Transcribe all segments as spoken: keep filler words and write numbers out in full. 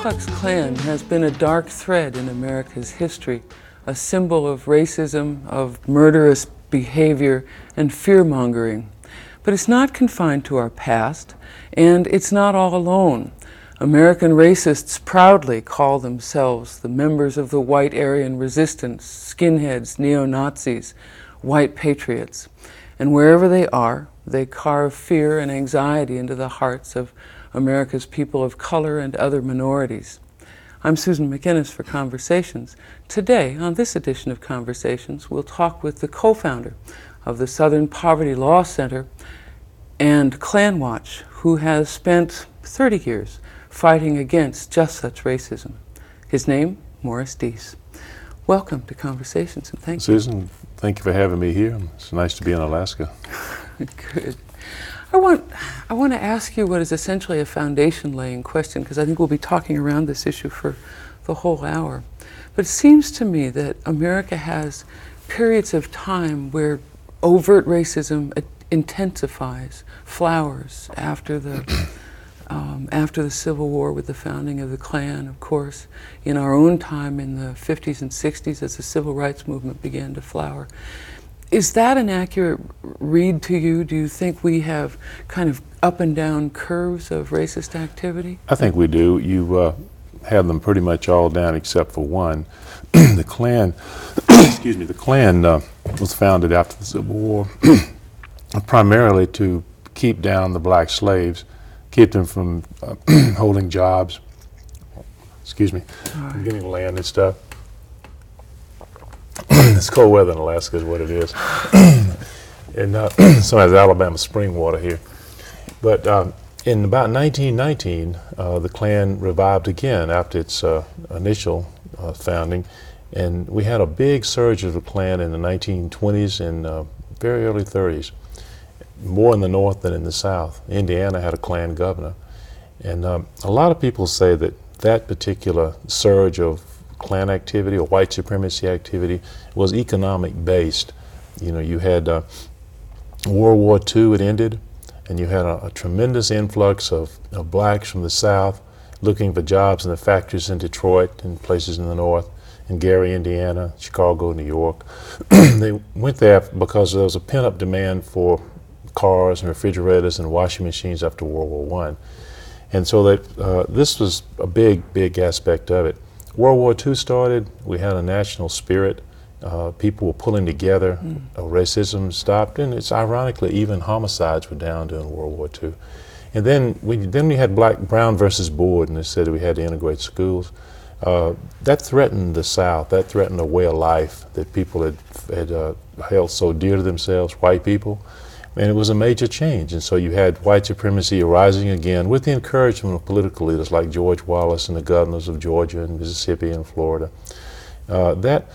Klux Klan has been a dark thread in America's history, a symbol of racism, of murderous behavior, and fear-mongering. But it's not confined to our past, and it's not all alone. American racists proudly call themselves the members of the white Aryan resistance, skinheads, neo-Nazis, white patriots. And wherever they are, they carve fear and anxiety into the hearts of America's people of color and other minorities. I'm Susan McInnes for Conversations. Today, on this edition of Conversations, we'll talk with the co-founder of the Southern Poverty Law Center and Klan Watch, who has spent thirty years fighting against just such racism. His name, Morris Deese. Welcome to Conversations, and thank Susan, you. Susan, thank you for having me here. It's nice to be in Alaska. Good. I want, I want to ask you what is essentially a foundation-laying question, because I think we'll be talking around this issue for the whole hour. But it seems to me that America has periods of time where overt racism intensifies, flowers after the um, after the Civil War with the founding of the Klan, of course, in our own time in the fifties and sixties as the civil rights movement began to flower. Is that an accurate read to you? Do you think we have kind of up and down curves of racist activity? I think we do. You uh, have them pretty much all down except for one. The Klan, excuse me, the Klan uh, was founded after the Civil War primarily to keep down the black slaves, keep them from uh, holding jobs, excuse me, right. from getting land and stuff. It's cold weather in Alaska is what it is. And uh, so has Alabama spring water here. But um, in about nineteen nineteen, uh, the Klan revived again after its uh, initial uh, founding. And we had a big surge of the Klan in the nineteen twenties and uh, very early thirties, more in the North than in the South. Indiana had a Klan governor. And um, a lot of people say that that particular surge of Klan activity or white supremacy activity was economic based. You know, you had uh, World War Two, it ended, and you had a, a tremendous influx of, of blacks from the South looking for jobs in the factories in Detroit and places in the North, in Gary, Indiana, Chicago, New York. They went there because there was a pent-up demand for cars and refrigerators and washing machines after World War One. And so that uh, this was a big, big aspect of it. World War Two started, we had a national spirit, uh, people were pulling together, mm. uh, racism stopped, and it's ironically even homicides were down during World War Two. And then we then we had Black Brown versus Board, and they said we had to integrate schools. Uh, that threatened the South, that threatened a way of life that people had, had uh, held so dear to themselves, white people. And it was a major change. And so you had white supremacy arising again with the encouragement of political leaders like George Wallace and the governors of Georgia and Mississippi and Florida. Uh, that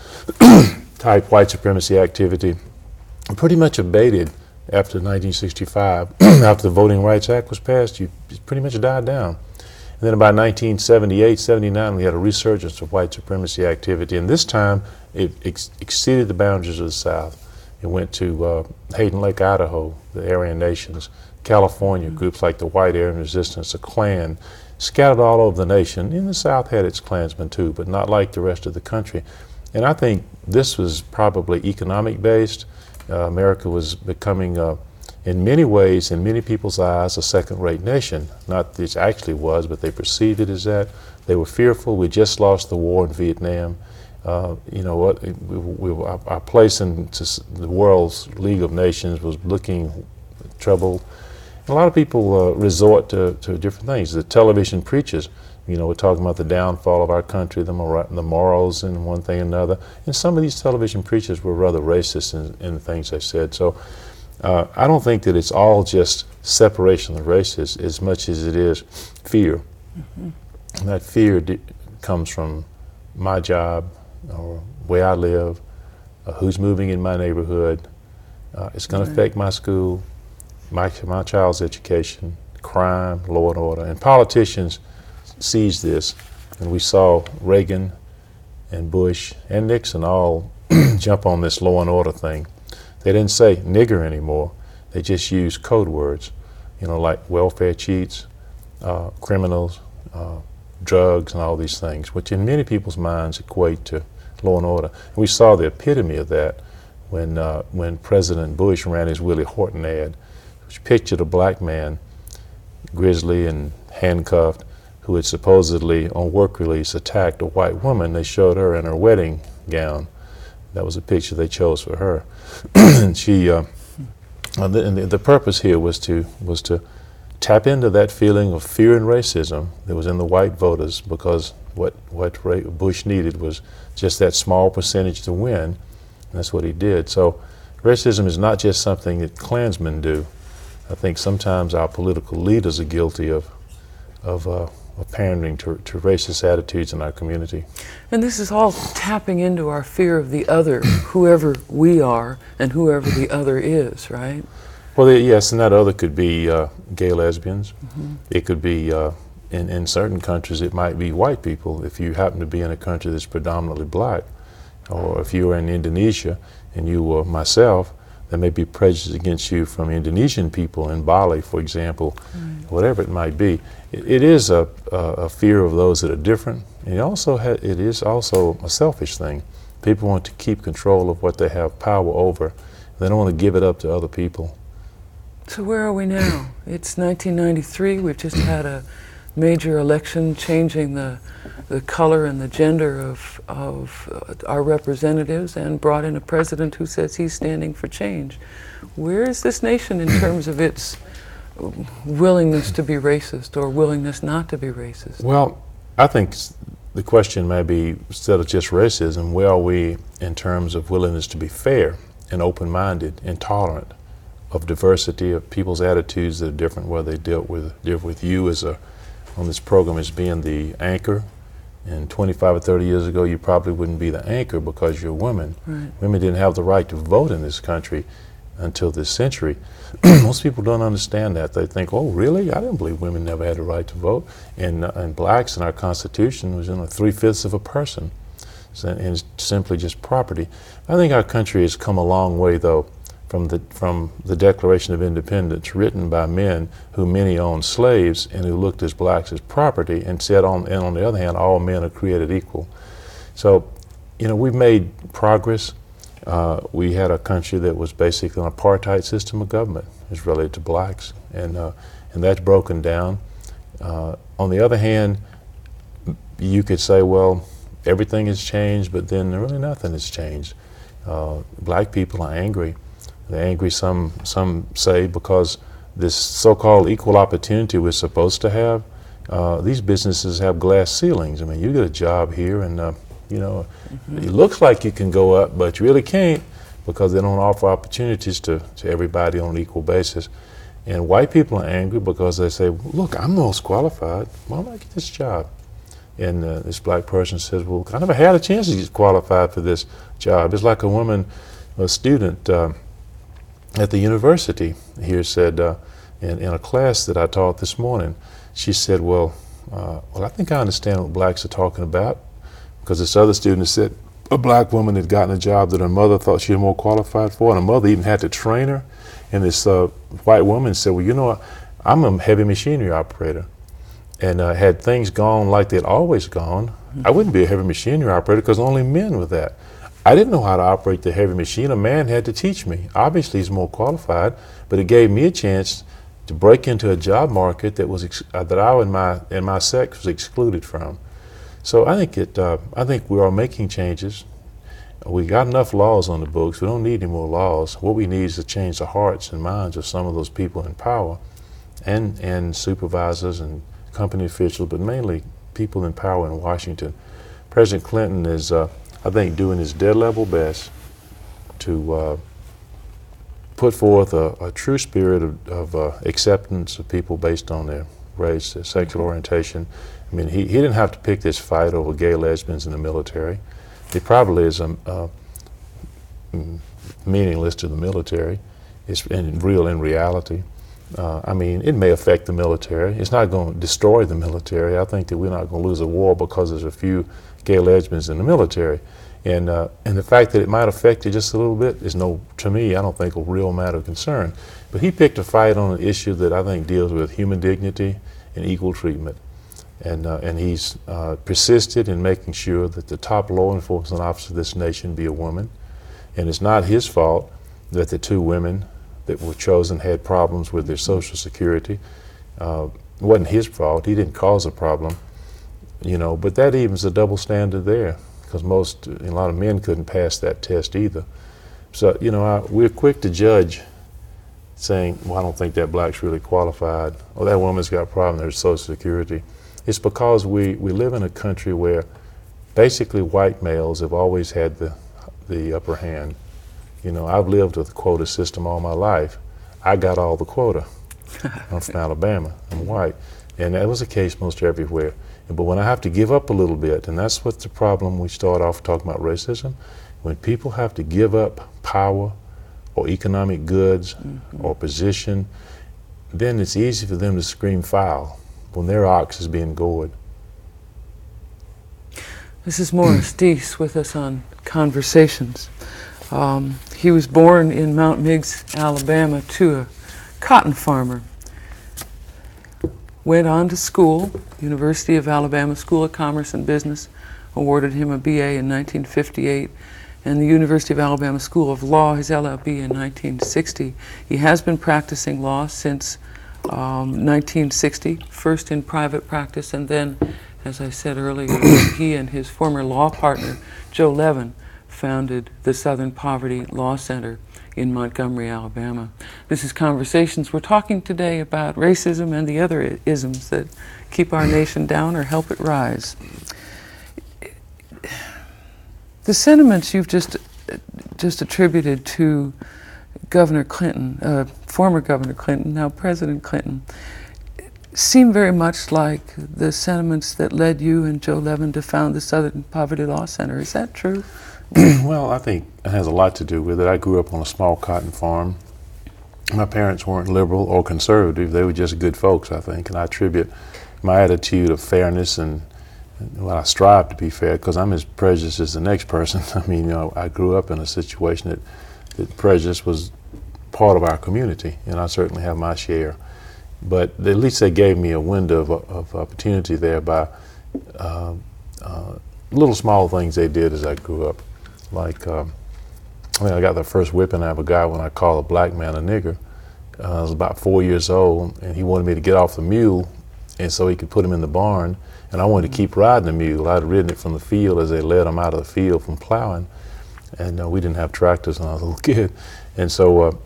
type white supremacy activity pretty much abated after nineteen sixty-five. After the Voting Rights Act was passed, you, it pretty much died down. And then about nineteen seventy-eight, seventy-nine, we had a resurgence of white supremacy activity. And this time, it ex exceeded the boundaries of the South. It went to uh, Hayden Lake, Idaho, the Aryan Nations, California, mm-hmm. groups like the White Aryan Resistance, the Klan, scattered all over the nation. In the South had its Klansmen too, but not like the rest of the country. And I think this was probably economic based. Uh, America was becoming, uh, in many ways, in many people's eyes, a second-rate nation. Not that it actually was, but they perceived it as that. They were fearful. We just lost the war in Vietnam. Uh, you know what? We, we, our, our place in the world's League of Nations was looking troubled. A lot of people uh, resort to, to different things. The television preachers, you know, we're talking about the downfall of our country, the, mor the morals, and one thing and another. And some of these television preachers were rather racist in, in the things they said. So uh, I don't think that it's all just separation of the races as much as it is fear. Mm-hmm. And that fear comes from my job, or where I live, uh, who's moving in my neighborhood. Uh, it's going to affect my school, my, my child's education, crime, law and order. And politicians seized this, and we saw Reagan and Bush and Nixon all jump on this law and order thing. They didn't say nigger anymore. They just used code words, you know, like welfare cheats, uh, criminals, uh, drugs and all these things, which in many people's minds equate to law and order. And we saw the epitome of that when uh, when President Bush ran his Willie Horton ad, which pictured a black man, grizzly and handcuffed, who had supposedly, on work release, attacked a white woman. They showed her in her wedding gown. That was a picture they chose for her. And she, uh, and the, and the, the purpose here was to was to tap into that feeling of fear and racism that was in the white voters, because what what Ray Bush needed was just that small percentage to win, and that's what he did. So racism is not just something that Klansmen do. I think sometimes our political leaders are guilty of of, uh, of pandering to, to racist attitudes in our community. And this is all tapping into our fear of the other, whoever we are and whoever the other is, right? Well, the, yes, and that other could be uh, gay lesbians. Mm-hmm. It could be, uh, in, in certain countries, it might be white people. If you happen to be in a country that's predominantly black, or if you were in Indonesia and you were myself, there may be prejudice against you from Indonesian people in Bali, for example, right. Whatever it might be. It, it is a, a, a fear of those that are different, and it also ha it is also a selfish thing. People want to keep control of what they have power over. They don't want to give it up to other people. So where are we now? It's nineteen ninety-three. We've just had a major election changing the the color and the gender of, of uh, our representatives, and brought in a president who says he's standing for change. Where is this nation in terms of its willingness to be racist or willingness not to be racist? Well, I think the question may be, instead of just racism, where are we in terms of willingness to be fair and open-minded and tolerant of diversity of people's attitudes that are different, whether they dealt with, deal with you as a, on this program as being the anchor. And twenty-five or thirty years ago, you probably wouldn't be the anchor because you're a woman. Right. Women didn't have the right to vote in this country until this century. Most people don't understand that. They think, oh, really? I didn't believe women never had the right to vote. And, uh, and blacks in our Constitution was, you know, three-fifths of a person. So, and it's simply just property. I think our country has come a long way, though, from the, from the Declaration of Independence, written by men who many owned slaves and who looked at blacks as property, and said, on, and on the other hand, all men are created equal. So, you know, we've made progress. Uh, we had a country that was basically an apartheid system of government as related to blacks, and, uh, and that's broken down. Uh, on the other hand, you could say, well, everything has changed, but then really nothing has changed. Uh, black people are angry. They're angry, some, some say, because this so-called equal opportunity we're supposed to have, uh, these businesses have glass ceilings. I mean, you get a job here and, uh, you know, mm-hmm. It looks like you can go up, but you really can't, because they don't offer opportunities to, to everybody on an equal basis. And white people are angry because they say, look, I'm the most qualified. Why don't I get this job? And uh, this black person says, well, I never had a chance to get qualified for this job. It's like a woman, a student, uh, at the university here said, uh, in, in a class that I taught this morning, she said, well, uh, well, I think I understand what blacks are talking about, because this other student said a black woman had gotten a job that her mother thought she was more qualified for, and her mother even had to train her. And this uh, white woman said, well, you know, I'm a heavy machinery operator, and uh, had things gone like they'd always gone, mm-hmm. I wouldn't be a heavy machinery operator, because only men were that. I didn't know how to operate the heavy machine. A man had to teach me. Obviously, he's more qualified, but it gave me a chance to break into a job market that was ex uh, that I and my and my sex was excluded from. So I think it. Uh, I think we are making changes. We got enough laws on the books. We don't need any more laws. What we need is to change the hearts and minds of some of those people in power, and and supervisors and company officials, but mainly people in power in Washington. President Clinton is. Uh, I think doing his dead level best to uh, put forth a, a true spirit of, of uh, acceptance of people based on their race, their sexual orientation. I mean, he, he didn't have to pick this fight over gay lesbians in the military. It probably is um, uh, meaningless to the military. It's in real in reality. Uh, I mean, it may affect the military. It's not going to destroy the military. I think that we're not going to lose a war because there's a few gay lesbians in the military. And, uh, and the fact that it might affect it just a little bit is no, to me, I don't think a real matter of concern. But he picked a fight on an issue that I think deals with human dignity and equal treatment. And, uh, and he's uh, persisted in making sure that the top law enforcement officer of this nation be a woman. And it's not his fault that the two women that were chosen had problems with their Social Security. Uh, it wasn't his fault. He didn't cause a problem, you know, but that evens a double standard there, because most, a lot of men couldn't pass that test either. So, you know, I, we're quick to judge, saying, well, I don't think that black's really qualified, or that woman's got a problem with her Social Security. It's because we, we live in a country where basically white males have always had the, the upper hand. You know, I've lived with a quota system all my life. I got all the quota. I'm from Alabama, I'm white. And that was the case most everywhere. But when I have to give up a little bit, and that's what the problem we start off talking about racism, when people have to give up power or economic goods mm-hmm. or position, then it's easy for them to scream foul when their ox is being gored. This is Morris Deese with us on Conversations. Um, he was born in Mount Meigs, Alabama, to a cotton farmer. Went on to school, University of Alabama School of Commerce and Business, awarded him a B A in nineteen fifty-eight, and the University of Alabama School of Law, his L L B in nineteen sixty. He has been practicing law since um, nineteen sixty, first in private practice, and then, as I said earlier, he and his former law partner, Joe Levin, founded the Southern Poverty Law Center in Montgomery, Alabama. This is Conversations. We're talking today about racism and the other isms that keep our nation down or help it rise. The sentiments you've just just attributed to Governor Clinton, uh, former Governor Clinton, now President Clinton, seem very much like the sentiments that led you and Joe Levin to found the Southern Poverty Law Center. Is that true? Well, I think it has a lot to do with it. I grew up on a small cotton farm. My parents weren't liberal or conservative. They were just good folks, I think. And I attribute my attitude of fairness and, and well, I strive to be fair because I'm as prejudiced as the next person. I mean, you know, I grew up in a situation that, that prejudice was part of our community, and I certainly have my share. But at least they gave me a window of, of opportunity there by uh, uh, little small things they did as I grew up. Like, um, I mean, I got the first whipping out of a guy when I called a black man a nigger. Uh, I was about four years old, and he wanted me to get off the mule, and so he could put him in the barn. And I wanted to keep riding the mule. I'd ridden it from the field as they led him out of the field from plowing, and uh, we didn't have tractors when I was a little kid. And so uh,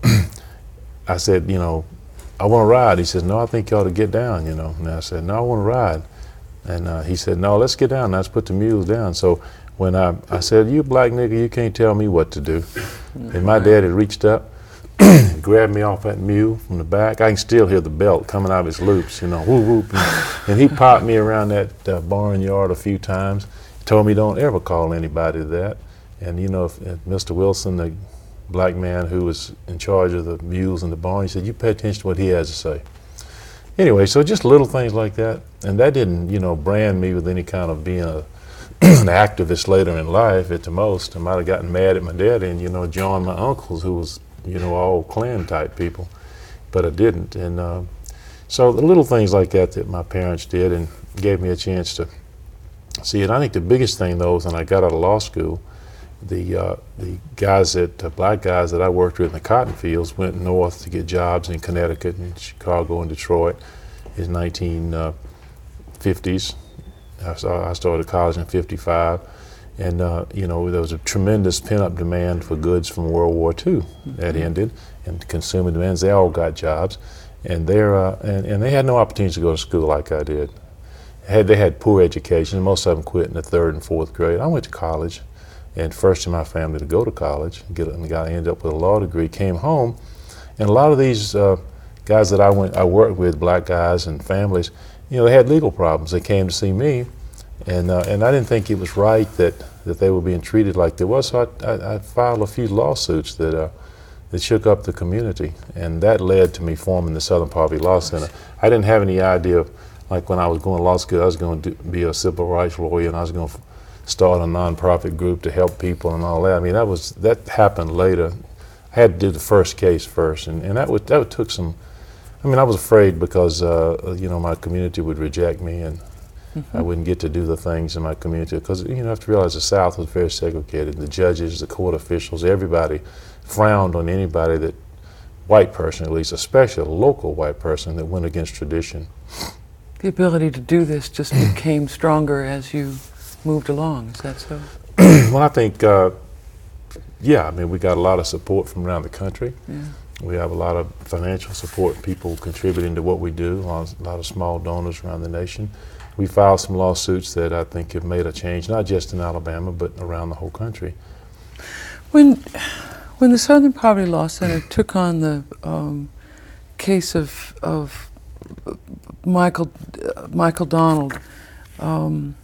I said, you know, I want to ride. He says, no, I think you ought to get down, you know. And I said, no, I want to ride. And uh, he said, no, let's get down. Let's put the mules down. So when I, I said, you black nigga, you can't tell me what to do. And my dad had reached up, grabbed me off that mule from the back. I can still hear the belt coming out of his loops, you know, whoop, whoop. And, and he popped me around that uh, barnyard a few times, told me don't ever call anybody that. And, you know, if, if Mister Wilson, the black man who was in charge of the mules in the barn, he said, you pay attention to what he has to say. Anyway, so just little things like that. And that didn't, you know, brand me with any kind of being a an activist later in life at the most. I might have gotten mad at my daddy and, you know, joined my uncles who was, you know, all Klan type people, but I didn't. And uh, so the little things like that that my parents did and gave me a chance to see it. I think the biggest thing though is when I got out of law school, the uh, the guys that, uh, black guys that I worked with in the cotton fields went north to get jobs in Connecticut and Chicago and Detroit in nineteen fifties. I started college in fifty-five, and uh, you know, there was a tremendous pent-up demand for goods from World War Two mm-hmm. that ended, and consumer demands. They all got jobs, and they're uh, and, and they had no opportunity to go to school like I did. Had they had poor education, most of them quit in the third and fourth grade. I went to college, and first in my family to go to college, get and got ended up with a law degree. Came home, and a lot of these uh, guys that I went I worked with, black guys and families, you know, they had legal problems. They came to see me, and uh, and I didn't think it was right that, that they were being treated like they was. So I, I, I filed a few lawsuits that uh, that shook up the community, and that led to me forming the Southern Poverty Law Center. I didn't have any idea of, like when I was going to law school, I was going to do, be a civil rights lawyer, and I was going to start a nonprofit group to help people and all that. I mean, that was that happened later. I had to do the first case first, and, and that would that would took some. I mean, I was afraid because uh, you know, my community would reject me, and Mm-hmm. I wouldn't get to do the things in my community because you know, you have to realize the South was very segregated. The judges, the court officials, everybody frowned on anybody that, white person at least, especially a local white person that went against tradition. The ability to do this just became stronger as you moved along, is that so? Well, I think, uh, yeah, I mean, we got a lot of support from around the country. Yeah. We have a lot of financial support, people contributing to what we do, a lot, a lot of small donors around the nation. We filed some lawsuits that I think have made a change, not just in Alabama, but around the whole country. When, when the Southern Poverty Law Center took on the um, case of, of Michael, uh, Michael Donald, um,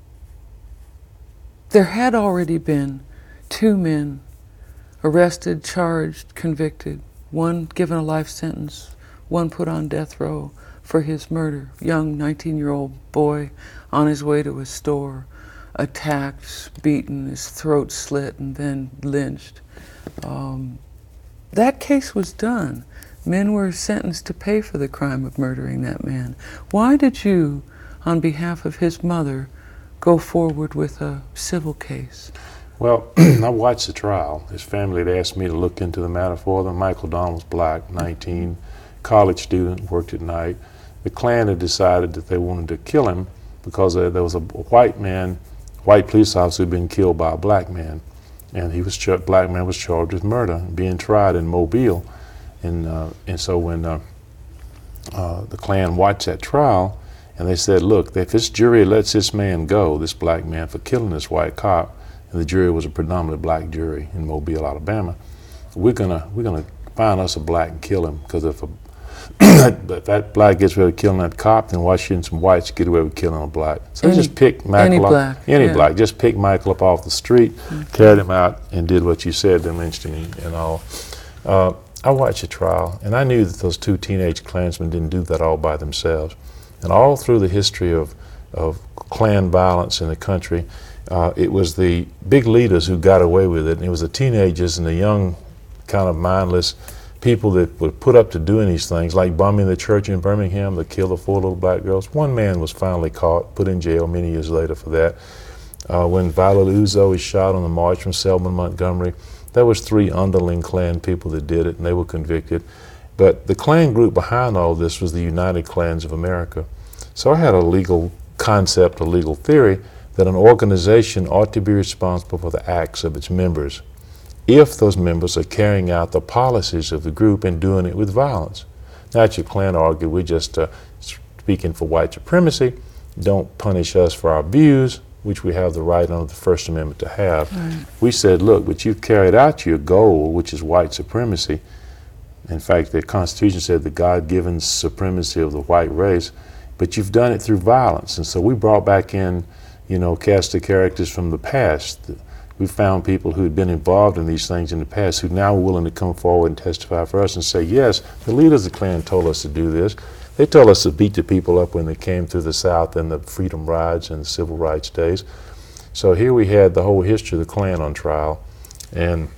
there had already been two men arrested, charged, convicted, one given a life sentence, one put on death row for his murder. Young nineteen-year-old boy on his way to a store, attacked, beaten, his throat slit, and then lynched. Um, that case was done. Men were sentenced to pay for the crime of murdering that man. Why did you, on behalf of his mother, go forward with a civil case? Well, I watched the trial. His family had asked me to look into the matter for them. Michael Donald was black, nineteen, college student, worked at night. The Klan had decided that they wanted to kill him because uh, there was a white man, white police officer who had been killed by a black man. And he was, black man was charged with murder, being tried in Mobile. And, uh, and so when uh, uh, the Klan watched that trial, and they said, look, if this jury lets this man go, this black man, for killing this white cop, and the jury was a predominantly black jury in Mobile, Alabama, we're gonna we're gonna find us a black and kill him, because if, a, if that black gets away with killing that cop, then why shouldn't some whites get away with killing a black? So any, they just picked Michael any up, black, any yeah. black, just picked Michael up off the street, mm-hmm. carried him out, and did what you said, then lynched him and all. Uh, I watched the trial, and I knew that those two teenage Klansmen didn't do that all by themselves. And all through the history of, of Klan violence in the country, uh, it was the big leaders who got away with it, and it was the teenagers and the young, kind of mindless people that were put up to doing these things, like bombing the church in Birmingham that killed the four little black girls. One man was finally caught, put in jail many years later for that. Uh, when Violet Uzo was shot on the march from Selma, Montgomery, there was three underling Klan people that did it, and they were convicted. But the Klan group behind all this was the United Klans of America. So I had a legal concept, a legal theory, that an organization ought to be responsible for the acts of its members if those members are carrying out the policies of the group and doing it with violence. Now, your Klan argued, we're just uh, speaking for white supremacy, don't punish us for our views, which we have the right under the First Amendment to have. Right. We said, look, but you've carried out your goal, which is white supremacy. In fact, the Constitution said the God-given supremacy of the white race, but you've done it through violence. And so we brought back in, you know, cast of characters from the past. We found people who had been involved in these things in the past who now are willing to come forward and testify for us and say, yes, the leaders of the Klan told us to do this. They told us to beat the people up when they came through the South in the Freedom Rides and the Civil Rights days. So here we had the whole history of the Klan on trial, and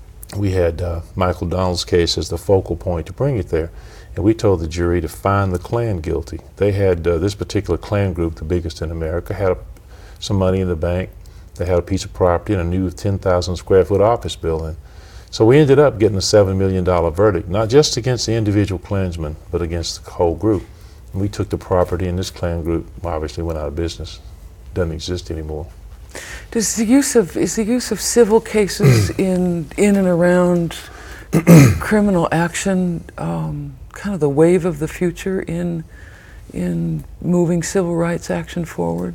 we had uh, Michael Donald's case as the focal point to bring it there. And we told the jury to find the Klan guilty. They had, uh, this particular Klan group, the biggest in America, had a, some money in the bank. They had a piece of property and a new ten thousand square foot office building. So we ended up getting a seven million dollar verdict, not just against the individual Klansmen, but against the whole group. And we took the property, and this Klan group obviously went out of business. Doesn't exist anymore. Does the use of, is the use of civil cases in, in and around criminal action um, kind of the wave of the future in, in moving civil rights action forward?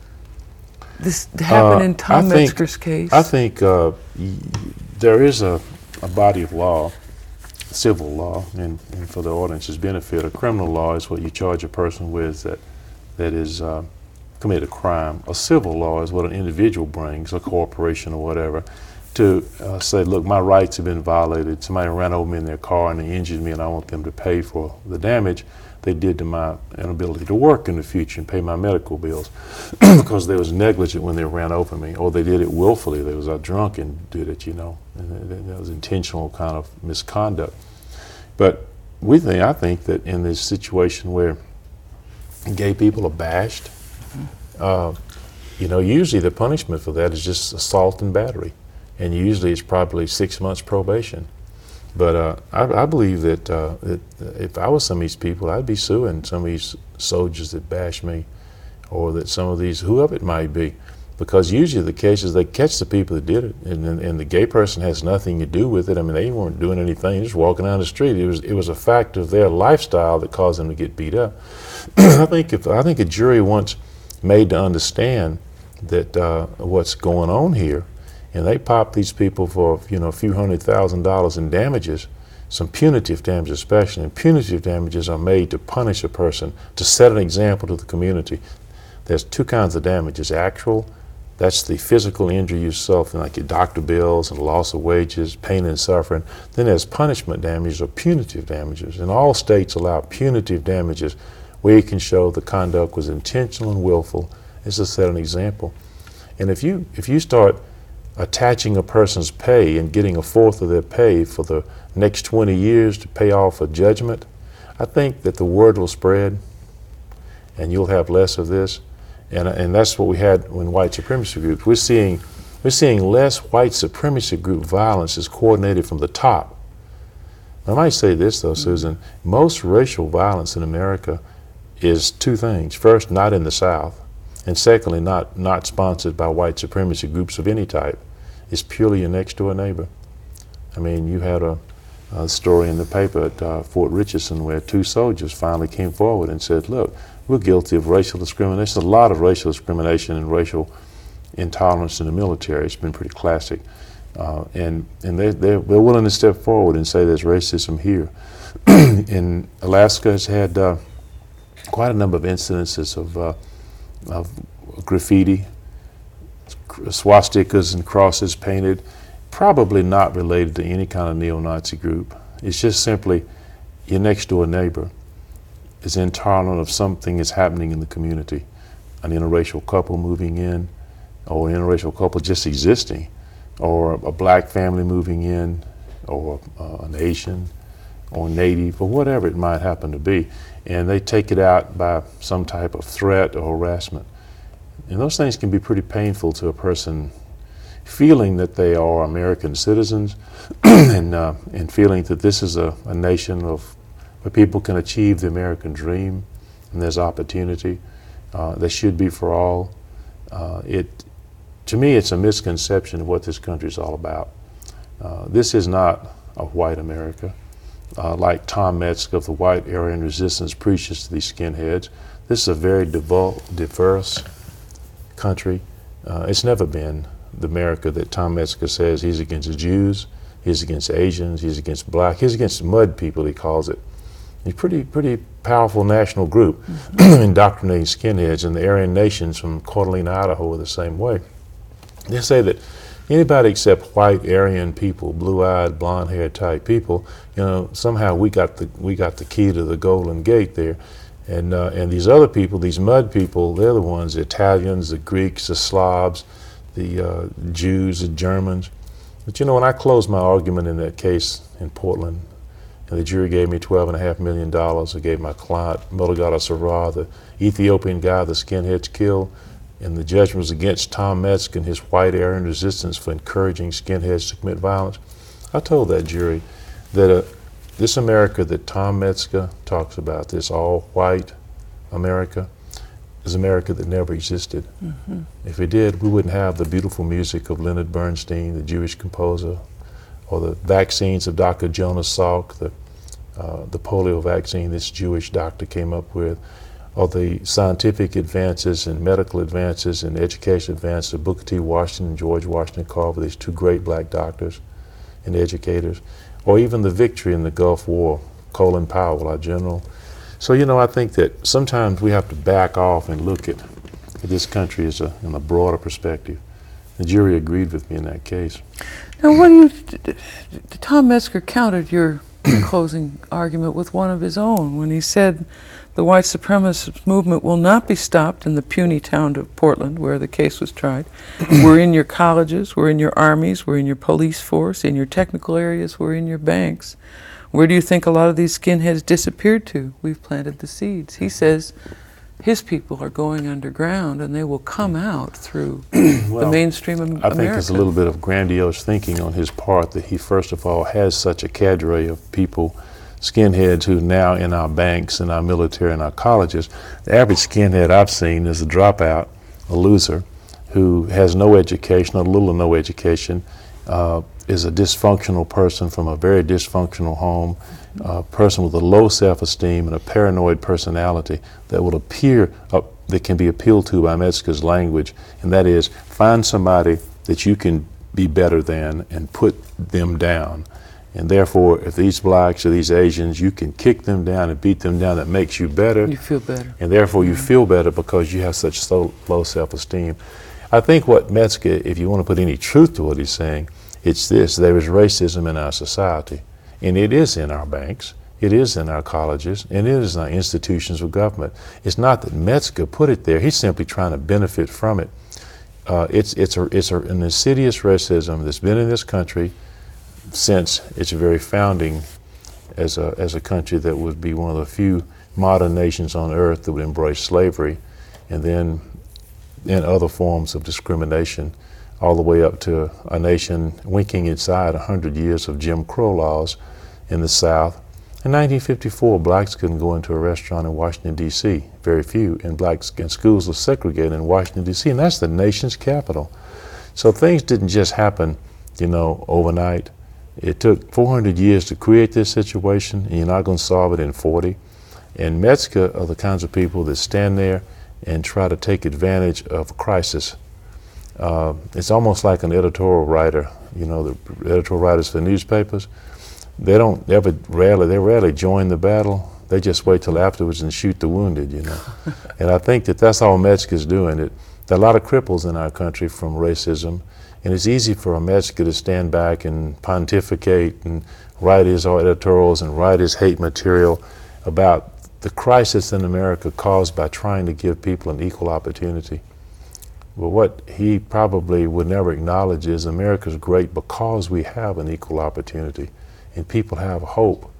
This happened uh, in Tom think, Metzger's case. I think uh, y there is a, a body of law, civil law, and, and for the audience's benefit, a criminal law is what you charge a person with that that is uh, committed a crime. A civil law is what an individual brings, a corporation or whatever, to uh, say, look, my rights have been violated. Somebody ran over me in their car and they injured me, and I want them to pay for the damage they did to my inability to work in the future and pay my medical bills because they was negligent when they ran over me, or they did it willfully. They was out drunk and did it, you know. And that was intentional kind of misconduct. But we think, I think that in this situation where gay people are bashed, uh, you know, usually the punishment for that is just assault and battery. And usually it's probably six months probation. But uh, I, I believe that, uh, that if I was some of these people, I'd be suing some of these soldiers that bash me, or that some of these, whoever it might be. Because usually the cases, they catch the people that did it, and, and, and the gay person has nothing to do with it. I mean, they weren't doing anything, just walking down the street. It was, it was a fact of their lifestyle that caused them to get beat up. I think if I think a jury once made to understand that uh, what's going on here, and they pop these people for, you know, a few hundred thousand dollars in damages, some punitive damages especially, and punitive damages are made to punish a person, to set an example to the community. There's two kinds of damages: actual, that's the physical injury yourself, like your doctor bills and loss of wages, pain and suffering. Then there's punishment damages or punitive damages. And all states allow punitive damages where you can show the conduct was intentional and willful. It's to set an example. And if you if you start attaching a person's pay and getting a fourth of their pay for the next twenty years to pay off a judgment, I think that the word will spread and you'll have less of this. And, and that's what we had when white supremacy groups. We're seeing, we're seeing less white supremacy group violence is coordinated from the top. I might say this though, Susan, most racial violence in America is two things. First, not in the South, and secondly, not, not sponsored by white supremacy groups of any type. It's purely your next door neighbor. I mean, you had a, a story in the paper at uh, Fort Richardson where two soldiers finally came forward and said, look, we're guilty of racial discrimination. There's a lot of racial discrimination and racial intolerance in the military. It's been pretty classic. Uh, and and they, they're, they're willing to step forward and say there's racism here. And Alaska has had uh, quite a number of incidences of, uh, of graffiti, swastikas and crosses painted, probably not related to any kind of neo-Nazi group. It's just simply your next door neighbor is intolerant of something that's happening in the community. An interracial couple moving in, or an interracial couple just existing, or a black family moving in, or uh, an Asian, or Native, or whatever it might happen to be. And they take it out by some type of threat or harassment. And those things can be pretty painful to a person feeling that they are American citizens and, uh, and feeling that this is a, a nation of where people can achieve the American dream and there's opportunity. Uh, there should be for all. Uh, it, to me, it's a misconception of what this country is all about. Uh, this is not a white America. Uh, like Tom Metzger of the White Aryan Resistance preaches to these skinheads, this is a very devo- diverse country. Uh, it's never been the America that Tom Metzger says he's against the Jews, he's against Asians, he's against black, he's against mud people, he calls it. He's a pretty, pretty powerful national group mm-hmm. indoctrinating skinheads, and the Aryan nations from Coeur d'Alene, Idaho are the same way. They say that anybody except white Aryan people, blue-eyed, blonde-haired type people, you know, somehow we got the we got the key to the Golden Gate there, and uh, and these other people, these mud people, they're the ones, the Italians, the Greeks, the Slavs, the uh, Jews, the Germans. But you know, when I closed my argument in that case in Portland, and the jury gave me twelve and a half million dollars, I gave my client Mulugata Sarah, the Ethiopian guy the skinheads killed, and the judgment was against Tom Metzger and his white Aryan resistance for encouraging skinheads to commit violence. I told that jury that uh, this America that Tom Metzger talks about, this all-white America, is America that never existed. Mm-hmm. If it did, we wouldn't have the beautiful music of Leonard Bernstein, the Jewish composer, or the vaccines of Doctor Jonas Salk, the, uh, the polio vaccine this Jewish doctor came up with, or the scientific advances and medical advances and education advances of Booker T. Washington and George Washington Carver, these two great black doctors and educators, or even the victory in the Gulf War, Colin Powell, our general. So, you know, I think that sometimes we have to back off and look at, at this country as a, in a broader perspective. The jury agreed with me in that case. Now, what do you, Tom Metzger countered your closing argument with one of his own when he said the white supremacist movement will not be stopped in the puny town of Portland, where the case was tried. We're in your colleges, we're in your armies, we're in your police force, in your technical areas, we're in your banks. Where do you think a lot of these skinheads disappeared to? We've planted the seeds. He says his people are going underground, and they will come out through well, the mainstream America. I think it's a little bit of grandiose thinking on his part that he, first of all, has such a cadre of people, skinheads who are now in our banks, in our military, in our colleges. The average skinhead I've seen is a dropout, a loser, who has no education, or little or no education, uh, is a dysfunctional person from a very dysfunctional home, a person with a low self-esteem and a paranoid personality that will appear, uh, that can be appealed to by Metzger's language, and that is, find somebody that you can be better than and put them down. And therefore, if these blacks or these Asians, you can kick them down and beat them down, that makes you better. You feel better. And therefore you feel better because you have such so low self-esteem. I think what Metzger, if you want to put any truth to what he's saying, it's this: there is racism in our society. And it is in our banks, it is in our colleges, and it is in our institutions of government. It's not that Metzger put it there, he's simply trying to benefit from it. Uh, it's it's, a, it's a, an insidious racism that's been in this country since its very founding as a, as a country that would be one of the few modern nations on earth that would embrace slavery, and then in other forms of discrimination, all the way up to a nation winking inside one hundred years of Jim Crow laws in the South. In nineteen fifty-four, blacks couldn't go into a restaurant in Washington, D C, very few, and blacks and schools were segregated in Washington, D C, and that's the nation's capital. So things didn't just happen, you know, overnight. It took four hundred years to create this situation, and you're not going to solve it in forty. And Metzger are the kinds of people that stand there and try to take advantage of a crisis. Uh, it's almost like an editorial writer, you know, the editorial writers for newspapers. They don't ever rarely, they rarely join the battle. They just wait till afterwards and shoot the wounded, you know. And I think that that's all Metzger's doing. It, there are a lot of cripples in our country from racism, and it's easy for a Metzger to stand back and pontificate and write his editorials and write his hate material about the crisis in America caused by trying to give people an equal opportunity. Well, what he probably would never acknowledge is America's great because we have an equal opportunity, and people have hope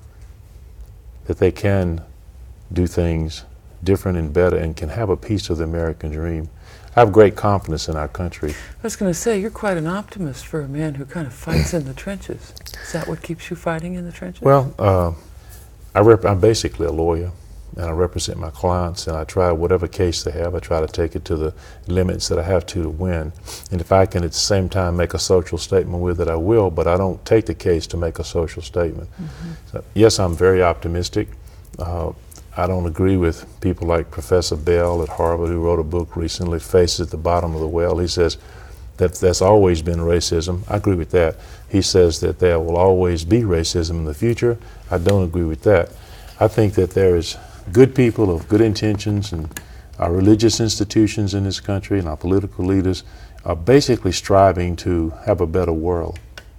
that they can do things different and better and can have a piece of the American dream. I have great confidence in our country. I was going to say, you're quite an optimist for a man who kind of fights in the trenches. Is that what keeps you fighting in the trenches? Well, uh, I rep I'm basically a lawyer, and I represent my clients, and I try whatever case they have, I try to take it to the limits that I have to to win. And if I can at the same time make a social statement with it, I will, but I don't take the case to make a social statement. Mm-hmm. So, yes, I'm very optimistic. Uh, I don't agree with people like Professor Bell at Harvard, who wrote a book recently, Faces at the Bottom of the Well. He says that that's always been racism. I agree with that. He says that there will always be racism in the future. I don't agree with that. I think that there is good people of good intentions, and our religious institutions in this country and our political leaders are basically striving to have a better world.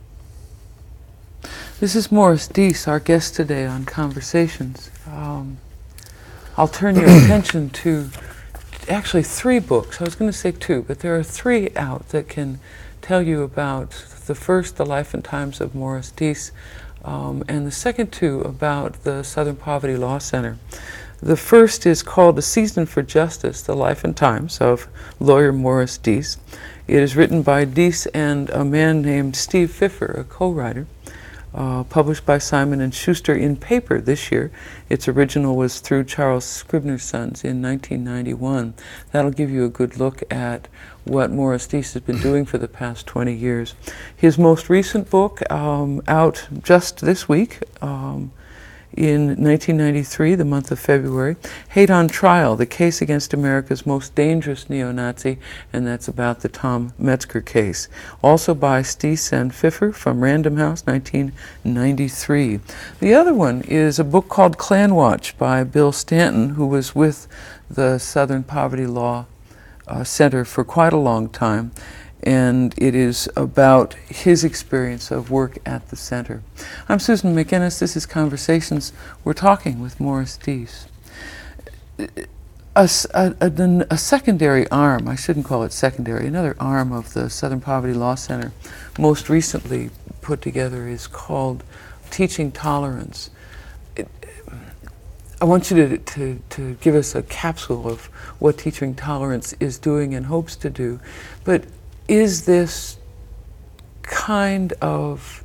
This is Morris Deese, our guest today on Conversations. Um, I'll turn your attention to actually three books. I was going to say two, but there are three out that can tell you about the first, The Life and Times of Morris Deese, um, and the second two about the Southern Poverty Law Center. The first is called A Season for Justice, The Life and Times of Lawyer Morris Deese. It is written by Deese and a man named Steve Pfiffer, a co-writer. Uh, published by Simon and Schuster in paper this year. Its original was through Charles Scribner's Sons in nineteen ninety-one. That'll give you a good look at what Morris Deese has been doing for the past twenty years. His most recent book, um, out just this week, um, in nineteen ninety-three, the month of February, Hate on Trial, the case against America's most dangerous neo-Nazi, and that's about the Tom Metzger case. Also by Deese and Pfiffer from Random House, nineteen ninety-three. The other one is a book called Klan Watch by Bill Stanton, who was with the Southern Poverty Law uh, Center for quite a long time. And it is about his experience of work at the center. I'm Susan McInnes. This is Conversations. We're talking with Morris Deese. A, a, a, a secondary arm, I shouldn't call it secondary, another arm of the Southern Poverty Law Center, most recently put together, is called Teaching Tolerance. It, I want you to, to, to give us a capsule of what Teaching Tolerance is doing and hopes to do. But is this kind of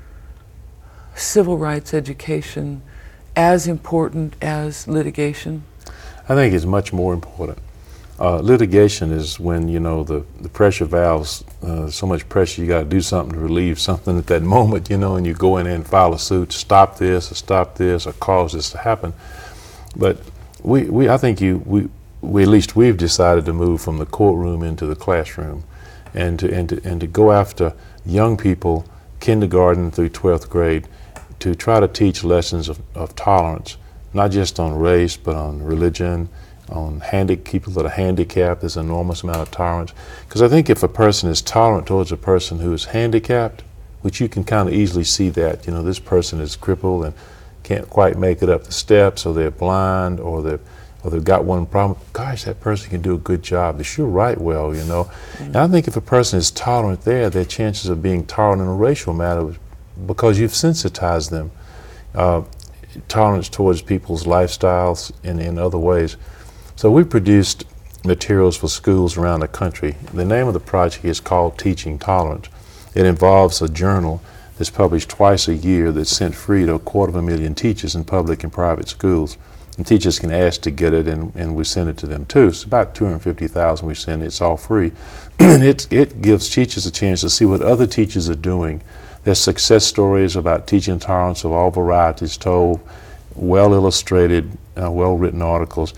civil rights education as important as litigation? I think it's much more important. Uh, litigation is when, you know, the, the pressure valves, uh, so much pressure, you got to do something to relieve something at that moment, you know, and you go in and file a suit, stop this or stop this or cause this to happen. But we, we I think you, we, we, at least we've decided to move from the courtroom into the classroom and to, and to, and to go after young people, kindergarten through twelfth grade, to try to teach lessons of, of tolerance, not just on race, but on religion, on handi- people that are handicapped. There's an enormous amount of tolerance. Because I think if a person is tolerant towards a person who is handicapped, which you can kind of easily see that, you know, this person is crippled and can't quite make it up the steps, or they're blind, or they're or they've got one problem, gosh, that person can do a good job. They sure write well, you know. Mm-hmm. And I think if a person is tolerant there, their chances of being tolerant in a racial matter, because you've sensitized them. Uh, tolerance towards people's lifestyles and in other ways. So we produced materials for schools around the country. The name of the project is called Teaching Tolerance. It involves a journal that's published twice a year that's sent free to a quarter of a million teachers in public and private schools. And teachers can ask to get it, and, and we send it to them too. It's about two hundred fifty thousand we send. It's all free. And it, it gives teachers a chance to see what other teachers are doing. There's success stories about teaching tolerance of all varieties told, well illustrated, uh, well written articles.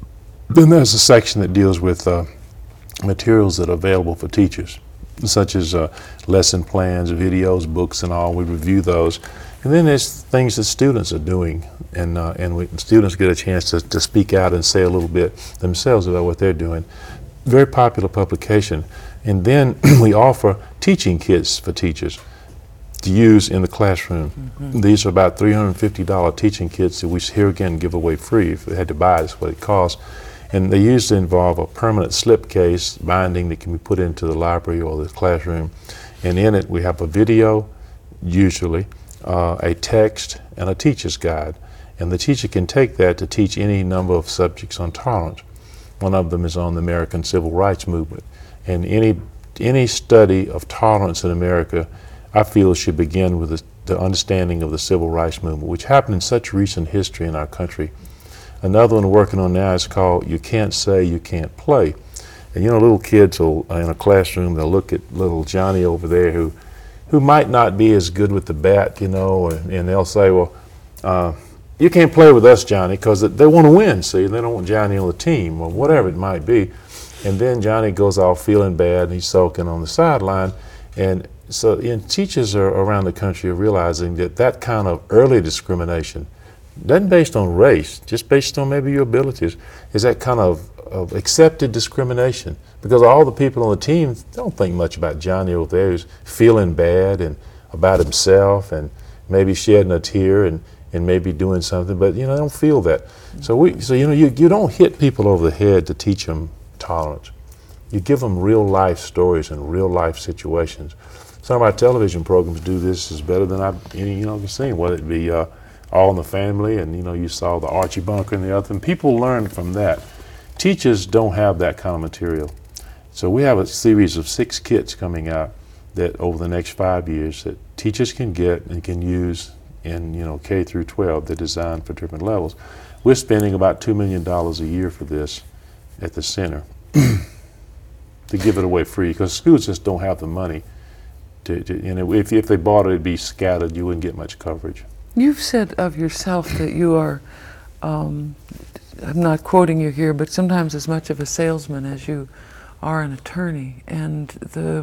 Then there's a section that deals with uh, materials that are available for teachers, such as uh, lesson plans, videos, books, and all. We review those. And then there's things that students are doing, and uh, and we, students get a chance to, to speak out and say a little bit themselves about what they're doing. Very popular publication. And then we offer teaching kits for teachers to use in the classroom. Mm-hmm. These are about three hundred fifty dollars teaching kits that we here again give away free. If they had to buy it, that's what it costs. And they usually involve a permanent slipcase binding that can be put into the library or the classroom. And in it we have a video, usually, uh, a text, and a teacher's guide. And the teacher can take that to teach any number of subjects on tolerance. One of them is on the American Civil Rights Movement. And any, any study of tolerance in America, I feel, should begin with the, the understanding of the Civil Rights Movement, which happened in such recent history in our country. Another one we're working on now is called You Can't Say, You Can't Play. And you know, little kids will, in a classroom, they'll look at little Johnny over there who who might not be as good with the bat, you know, and, and they'll say, well, uh, you can't play with us, Johnny, because they want to win, see? They don't want Johnny on the team, or whatever it might be. And then Johnny goes off feeling bad, and he's sulking on the sideline. And so and teachers are around the country are realizing that that kind of early discrimination, not based on race, just based on maybe your abilities, is that kind of, of accepted discrimination. Because all the people on the team don't think much about Johnny over there who's feeling bad and about himself and maybe shedding a tear and, and maybe doing something, but you know, they don't feel that. Mm-hmm. So we, so you know, you, you don't hit people over the head to teach them tolerance. You give them real life stories and real life situations. Some of our television programs do this is better than I've any you know seen, whether it be uh, All in the Family, and you know, you saw the Archie Bunker and the other, and people learn from that. Teachers don't have that kind of material. So we have a series of six kits coming out that over the next five years that teachers can get and can use in you know K through twelve. They're designed for different levels. We're spending about two million dollars a year for this at the center to give it away free, because schools just don't have the money to, to you know, if, if they bought it, it'd be scattered. You wouldn't get much coverage. You've said of yourself that you are, um, I'm not quoting you here, but sometimes as much of a salesman as you are an attorney. And the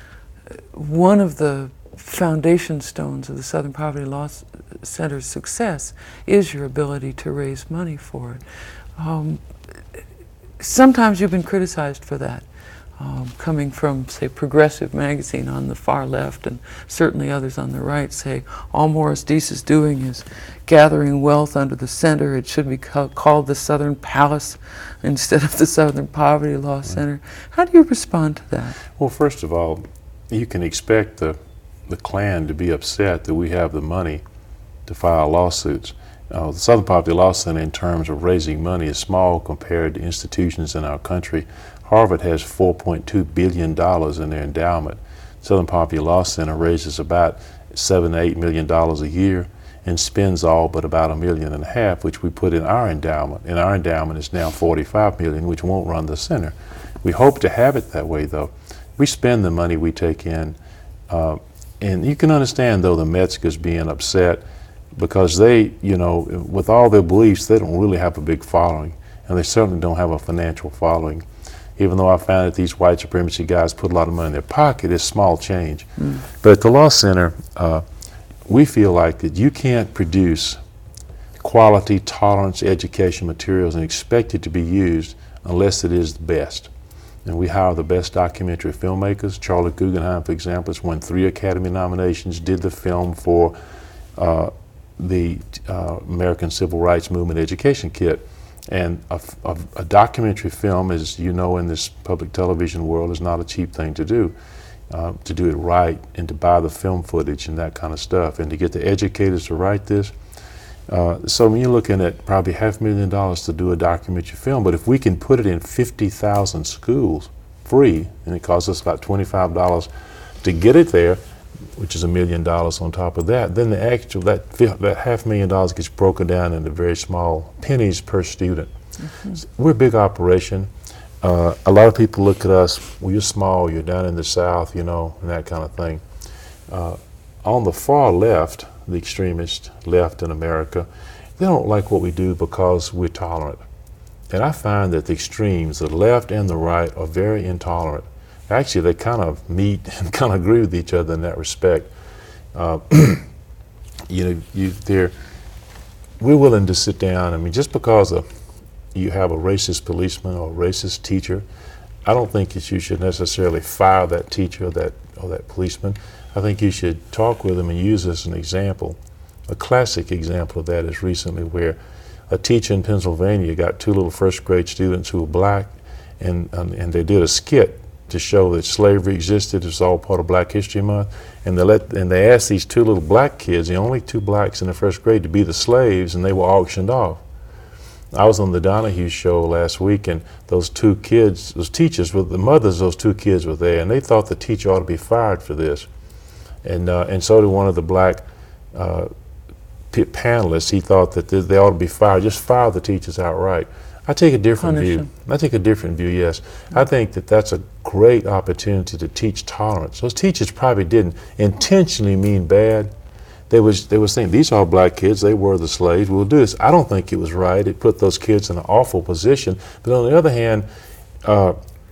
one of the foundation stones of the Southern Poverty Law Center's success is your ability to raise money for it. Um, sometimes you've been criticized for that. Um, coming from, say, Progressive magazine on the far left, and certainly others on the right, say all Morris Deese is doing is gathering wealth under the center. It should be ca- called the Southern Palace instead of the Southern Poverty Law Center. How do you respond to that? Well, first of all, you can expect the, the Klan to be upset that we have the money to file lawsuits. Uh, the Southern Poverty Law Center, in terms of raising money, is small compared to institutions in our country. Harvard has four point two billion dollars in their endowment. Southern Poverty Law Center raises about seven to eight million dollars a year and spends all but about a million and a half, which we put in our endowment. And our endowment is now forty-five million, which won't run the center. We hope to have it that way, though. We spend the money we take in, uh, and you can understand, though, the Metzgers being upset, because they, you know, with all their beliefs, they don't really have a big following, and they certainly don't have a financial following. Even though I found that these white supremacy guys put a lot of money in their pocket, it's small change. Mm. But at the Law Center, uh, we feel like that you can't produce quality, tolerance, education materials and expect it to be used unless it is the best. And we hire the best documentary filmmakers. Charlie Guggenheim, for example, has won three Academy nominations, did the film for uh, the uh, American Civil Rights Movement Education Kit. And a, a, a documentary film, as you know, in this public television world, is not a cheap thing to do. Uh, to do it right and to buy the film footage and that kind of stuff, and to get the educators to write this. Uh, so when you're looking at probably half a million dollars to do a documentary film, but if we can put it in fifty thousand schools free, and it costs us about twenty-five dollars to get it there, which is a million dollars on top of that, then the actual, that, that half million dollars gets broken down into very small pennies per student. Mm-hmm. So we're a big operation. Uh, a lot of people look at us, well, you're small, you're down in the South, you know, and that kind of thing. Uh, on the far left, the extremist left in America, they don't like what we do because we're tolerant. And I find that the extremes, the left and the right, are very intolerant. Actually, they kind of meet and kind of agree with each other in that respect. Uh, you know, you, they're, we're willing to sit down. I mean, just because of you have a racist policeman or a racist teacher, I don't think that you should necessarily fire that teacher or that, or that policeman. I think you should talk with them and use this as an example. A classic example of that is recently where a teacher in Pennsylvania got two little first grade students who were black, and, and, and they did a skit to show that slavery existed. It's all part of Black History Month. And they, let, and they asked these two little black kids, the only two blacks in the first grade, to be the slaves, and they were auctioned off. I was on the Donahue show last week, and those two kids, those teachers, with the mothers of those two kids were there, and they thought the teacher ought to be fired for this. And uh, and so did one of the black uh, panelists. He thought that they ought to be fired. Just fire the teachers outright. I take a different Punish view. them. I take a different view, yes. I think that that's a great opportunity to teach tolerance. Those teachers probably didn't intentionally mean bad. They was they was thinking, these are black kids, they were the slaves, we'll do this. I don't think it was right. It put those kids in an awful position. But on the other hand, uh,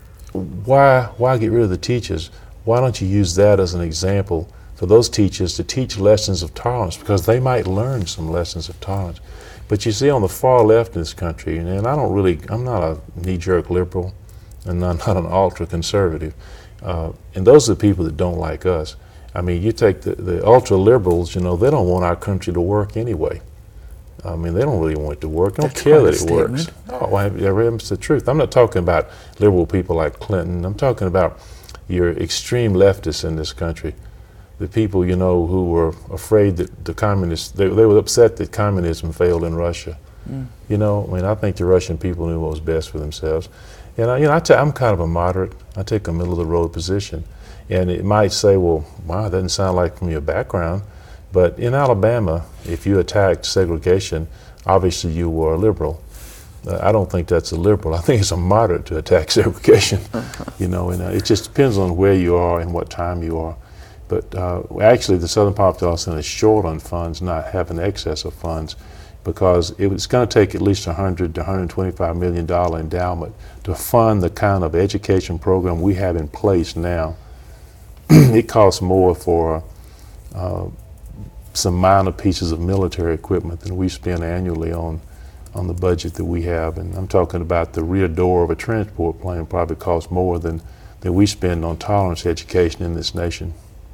why why get rid of the teachers? Why don't you use that as an example for those teachers to teach lessons of tolerance, because they might learn some lessons of tolerance. But you see, on the far left in this country, and, and I don't really, I'm not a knee-jerk liberal, and I'm not an ultra-conservative, uh, and those are the people that don't like us. I mean, you take the, the ultra-liberals, you know, they don't want our country to work anyway. I mean, they don't really want it to work. They don't That's care quite that a it works. statement. Oh, I, I, it's the truth. I'm not talking about liberal people like Clinton. I'm talking about your extreme leftists in this country. The people, you know, who were afraid that the communists, they, they were upset that communism failed in Russia. Mm. You know, I mean, I think the Russian people knew what was best for themselves. And, I, you know, I t- I'm kind of a moderate. I take a middle-of-the-road position. And it might say, well, wow, that doesn't sound like from your background. But in Alabama, if you attacked segregation, obviously you were a liberal. Uh, I don't think that's a liberal. I think it's a moderate to attack segregation. Uh-huh. You know, and uh, it just depends on where you are and what time you are. But uh, actually, the Southern Poverty Law Center is short on funds, not having excess of funds, because it was going to take at least one hundred to one hundred twenty-five million dollars endowment to fund the kind of education program we have in place now. It costs more for uh, some minor pieces of military equipment than we spend annually on on the budget that we have. And I'm talking about the rear door of a transport plane probably costs more than, than we spend on tolerance education in this nation.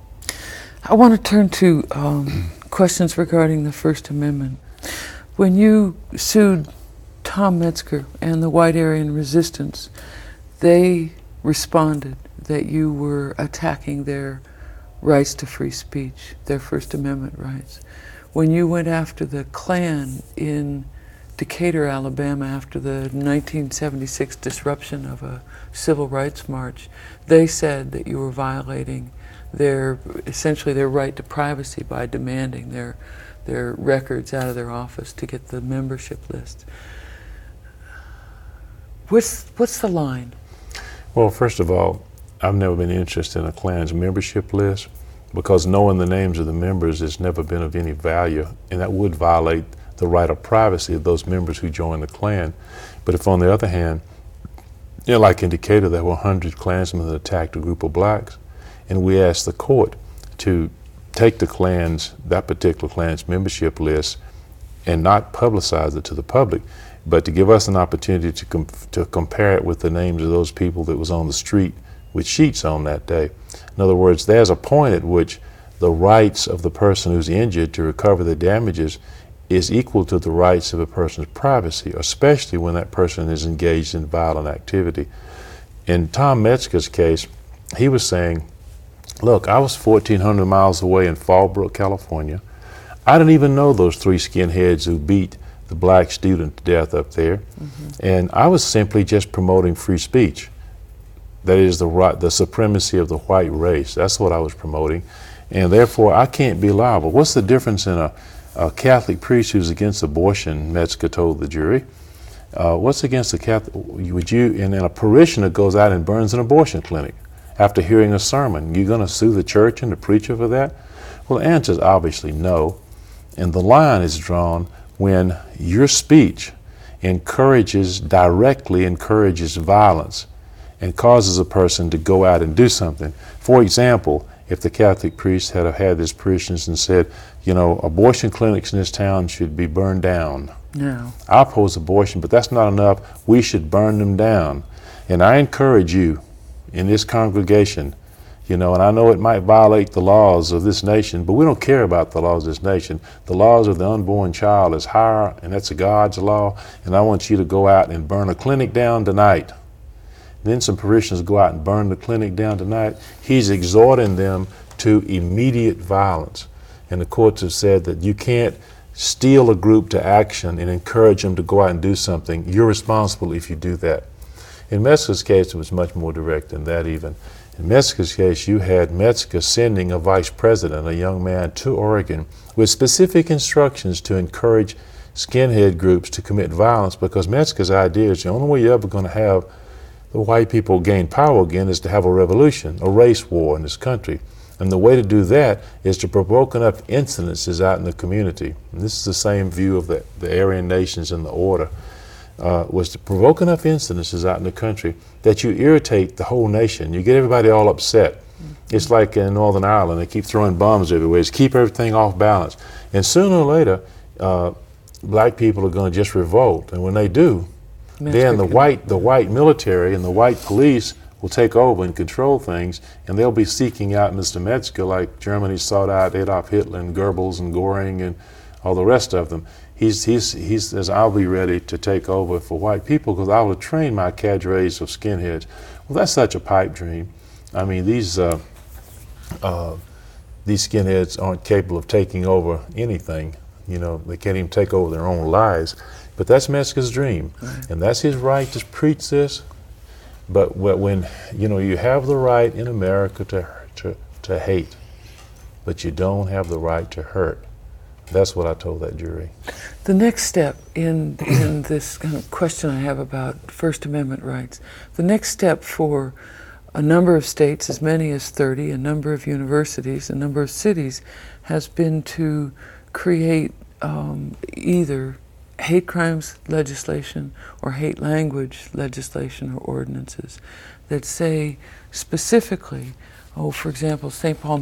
I want to turn to um, questions regarding the First Amendment. When you sued Tom Metzger and the White Aryan Resistance, they responded that you were attacking their rights to free speech, their First Amendment rights. when you went after the Klan in Decatur, Alabama, after the nineteen seventy-six disruption of a civil rights march, they said that you were violating their, essentially their right to privacy by demanding their, their records out of their office to get the membership list. What's, what's the line? Well, first of all, I've never been interested in a Klan's membership list because knowing the names of the members has never been of any value, and that would violate the right of privacy of those members who join the Klan. But if on the other hand, you know, like in Decatur, there were one hundred Klansmen that attacked a group of blacks, and we asked the court to take the Klan's, that particular Klan's membership list and not publicize it to the public, but to give us an opportunity to, com to compare it with the names of those people that was on the street with sheets on that day. In other words, there's a point at which the rights of the person who's injured to recover the damages is equal to the rights of a person's privacy, especially when that person is engaged in violent activity. In Tom Metzger's case, he was saying, look, I was fourteen hundred miles away in Fallbrook, California. I didn't even know those three skinheads who beat the black student to death up there. Mm-hmm. And I was simply just promoting free speech. That is the right, the supremacy of the white race. That's what I was promoting. And therefore, I can't be liable. What's the difference in a, a Catholic priest who's against abortion, Metzger told the jury? Uh, what's against a Catholic, would you, and then a parishioner goes out and burns an abortion clinic after hearing a sermon, you gonna sue the church and the preacher for that? Well, the answer is obviously no. And the line is drawn when your speech encourages, directly encourages violence and causes a person to go out and do something. For example, if the Catholic priest had had his parishioners and said, you know, abortion clinics in this town should be burned down. No. I oppose abortion, but that's not enough. We should burn them down. And I encourage you in this congregation, you know, and I know it might violate the laws of this nation, but we don't care about the laws of this nation. The laws of the unborn child is higher, and that's a God's law, and I want you to go out and burn a clinic down tonight. Then some parishioners go out and burn the clinic down tonight. He's exhorting them to immediate violence. And the courts have said that you can't steel a group to action and encourage them to go out and do something. You're responsible if you do that. In Metzger's case, it was much more direct than that even. In Metzger's case, you had Metzger sending a vice president, a young man, to Oregon with specific instructions to encourage skinhead groups to commit violence, because Metzger's idea is the only way you're ever going to have the white people gain power again is to have a revolution, a race war in this country. And the way to do that is to provoke enough incidences out in the community. And this is the same view of the, the Aryan nations and the order, uh, was to provoke enough incidences out in the country that you irritate the whole nation. You get everybody all upset. Mm-hmm. It's like in Northern Ireland, they keep throwing bombs everywhere. It's keep everything off balance. And sooner or later, uh, black people are going to just revolt. And when they do, then the white, the white military and the white police will take over and control things, and they'll be seeking out Mister Metzger like Germany sought out Adolf Hitler and Goebbels and Goring and all the rest of them. He's, he's, he says, I'll be ready to take over for white people because I will train my cadres of skinheads. Well, that's such a pipe dream. I mean, these, uh, uh, these skinheads aren't capable of taking over anything. You know, they can't even take over their own lives. But that's Metzger's dream, right. And that's his right to preach this. But when, you know, you have the right in America to, to, to hate, but you don't have the right to hurt. That's what I told that jury. The next step in, in this kind of question I have about First Amendment rights, the next step for a number of states, as many as thirty, a number of universities, a number of cities, has been to create um, either hate crimes legislation or hate language legislation or ordinances that say specifically, oh, for example, Saint Paul,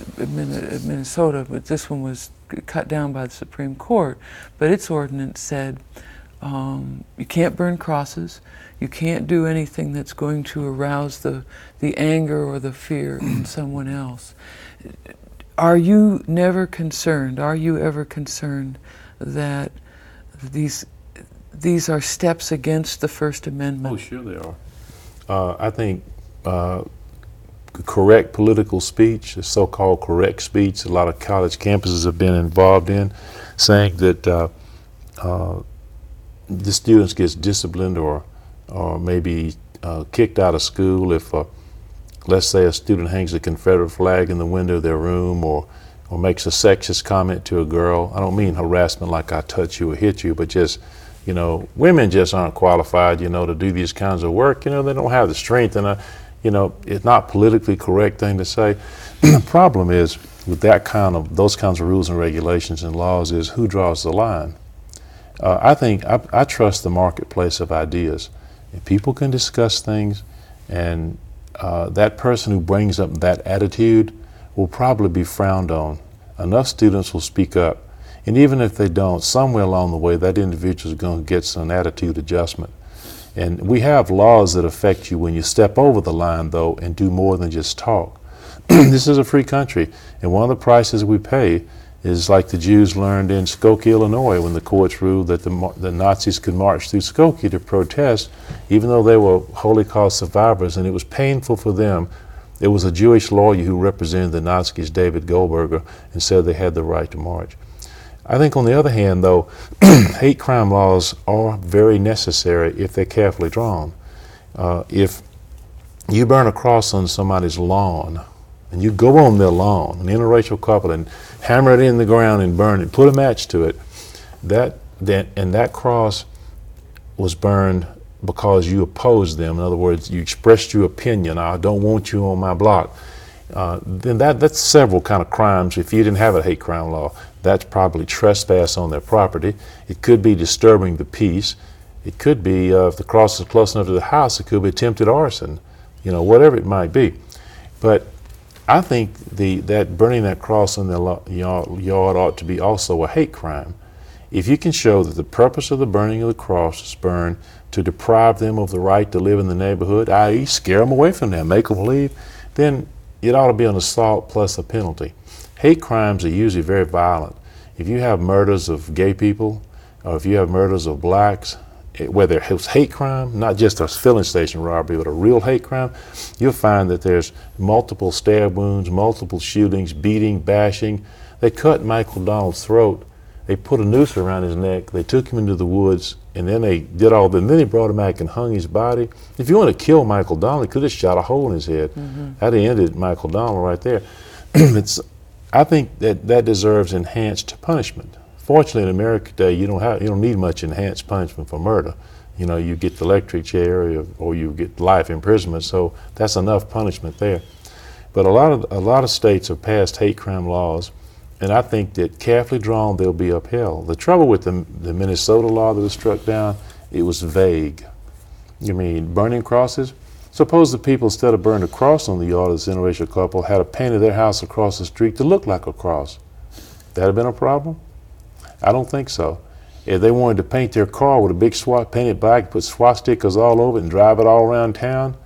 Minnesota, but this one was cut down by the Supreme Court, but its ordinance said um, you can't burn crosses, you can't do anything that's going to arouse the, the anger or the fear in someone else. Are you never concerned, are you ever concerned that These, these are steps against the First Amendment? Oh, sure they are. Uh, I think uh, correct political speech, the so-called correct speech a lot of college campuses have been involved in, saying that uh, uh, the students gets disciplined or or maybe uh, kicked out of school if, uh, let's say, a student hangs a Confederate flag in the window of their room or or makes a sexist comment to a girl. I don't mean harassment like I touch you or hit you, but just, you know, women just aren't qualified, you know, to do these kinds of work. You know, they don't have the strength, and, uh, you know, it's not politically correct thing to say. The problem is with that kind of, those kinds of rules and regulations and laws is who draws the line. Uh, I think, I, I trust the marketplace of ideas. If people can discuss things, and uh, that person who brings up that attitude will probably be frowned on. Enough students will speak up. And even if they don't, somewhere along the way, that individual is going to get some attitude adjustment. And we have laws that affect you when you step over the line, though, and do more than just talk. This is a free country, and one of the prices we pay is like the Jews learned in Skokie, Illinois, when the courts ruled that the, the Nazis could march through Skokie to protest, even though they were Holocaust survivors, and it was painful for them. It was a Jewish lawyer who represented the Nazis, David Goldberger, and said they had the right to march. I think, on the other hand, though, hate crime laws are very necessary if they're carefully drawn. Uh, if you burn a cross on somebody's lawn, and you go on their lawn, an interracial couple, and hammer it in the ground and burn it, put a match to it, that, that and that cross was burned because you opposed them. In other words, you expressed your opinion. I don't want you on my block. Uh, then that that's several kind of crimes. If you didn't have a hate crime law, that's probably trespass on their property. It could be disturbing the peace. It could be, uh, if the cross is close enough to the house, it could be attempted arson. You know, whatever it might be. But I think the that burning that cross in their yard ought to be also a hate crime. If you can show that the purpose of the burning of the cross is burned to deprive them of the right to live in the neighborhood, that is scare them away from them, make them leave, then it ought to be an assault plus a penalty. Hate crimes are usually very violent. If you have murders of gay people, or if you have murders of blacks, whether it's hate crime, not just a filling station robbery, but a real hate crime, you'll find that there's multiple stab wounds, multiple shootings, beating, bashing. They cut Michael Donald's throat. They put a noose around his neck. They took him into the woods, and then they did all that. And then they brought him back and hung his body. If you want to kill Michael Donald, he could have shot a hole in his head. Mm-hmm. That'd have ended Michael Donald right there. It's, I think that that deserves enhanced punishment. Fortunately, in America today, you don't have, you don't need much enhanced punishment for murder. You know, you get the electric chair, or, or you get life imprisonment. So that's enough punishment there. But a lot of a lot of states have passed hate crime laws, and I think that carefully drawn, they'll be upheld. The trouble with the, the Minnesota law that was struck down, it was vague. You mean burning crosses? Suppose the people, instead of burning a cross on the yard of this interracial couple, had a painted their house across the street to look like a cross. That'd have been a problem? I don't think so. If they wanted to paint their car with a big swat, paint it black, put swastikas all over it and drive it all around town,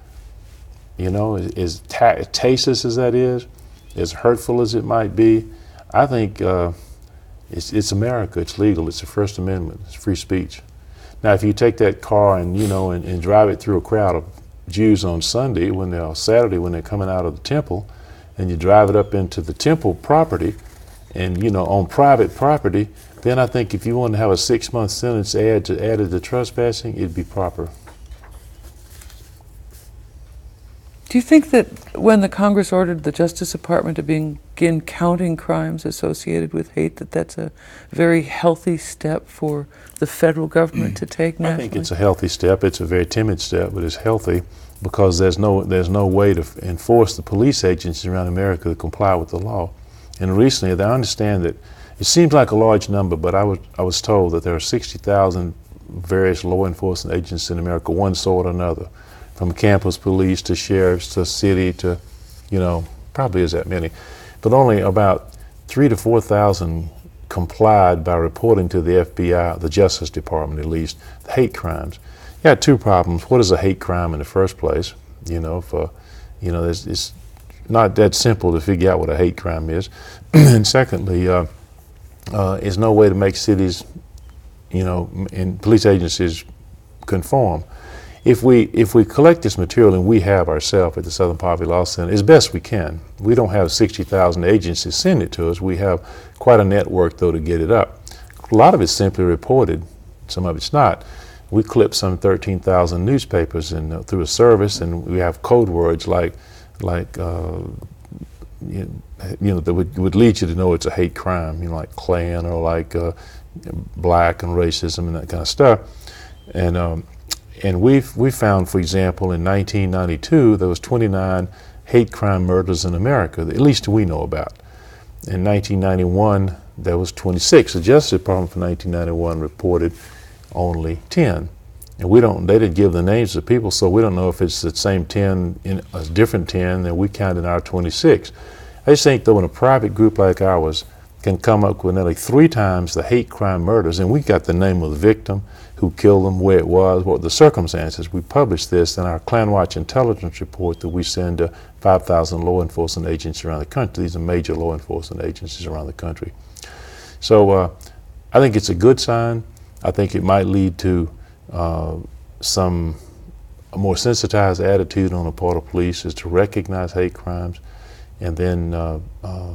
you know, as, as ta- tasteless as that is, as hurtful as it might be, I think uh, it's, it's America. It's legal. It's the First Amendment. It's free speech. Now, if you take that car and, you know, and, and drive it through a crowd of Jews on Sunday, when they're Saturday, when they're coming out of the temple, and you drive it up into the temple property, and, you know, on private property, then I think if you want to have a six-month sentence add to, added to trespassing, it'd be proper. Do you think that when the Congress ordered the Justice Department to begin counting crimes associated with hate, that that's a very healthy step for the federal government to take nationally? I think it's a healthy step. It's a very timid step, but it's healthy because there's no there's no way to f- enforce the police agencies around America to comply with the law. And recently, I understand that it seems like a large number, but I was I was told that there are sixty thousand various law enforcement agencies in America, one sort or another, from campus police to sheriffs to city to, you know, probably is that many, but only about three to four thousand complied by reporting to the F B I, the Justice Department at least, the hate crimes. You got two problems. What is a hate crime in the first place? You know, for, you know, it's, it's not that simple to figure out what a hate crime is. And secondly, uh, uh, there's no way to make cities, you know, and police agencies conform. if we if we collect this material, and we have ourselves at the Southern Poverty Law Center, as best we can. We don't have sixty thousand agencies send it to us. We have quite a network, though, to get it up. A lot of it's simply reported. Some of it's not. We clip some thirteen thousand newspapers and uh, through a service, and we have code words like like uh, you, you know that would, would lead you to know it's a hate crime. You know, like Klan or like uh, black and racism and that kind of stuff. And um, and we've we found, for example, in nineteen ninety-two there was twenty-nine hate crime murders in America, at least we know about. In nineteen ninety-one there was twenty-six. The Justice Department for nineteen ninety-one reported only ten, and we don't. They didn't give the names of people, so we don't know if it's the same ten in a different ten that we counted in our twenty-six. I just think, though, when a private group like ours can come up with nearly three times the hate crime murders, and we got the name of the victim, who killed them, where it was, what were the circumstances. We published this in our ClanWatch intelligence report that we send to five thousand law enforcement agencies around the country. These are major law enforcement agencies around the country. So uh, I think it's a good sign. I think it might lead to uh, some a more sensitized attitude on the part of police is to recognize hate crimes, and then uh, uh,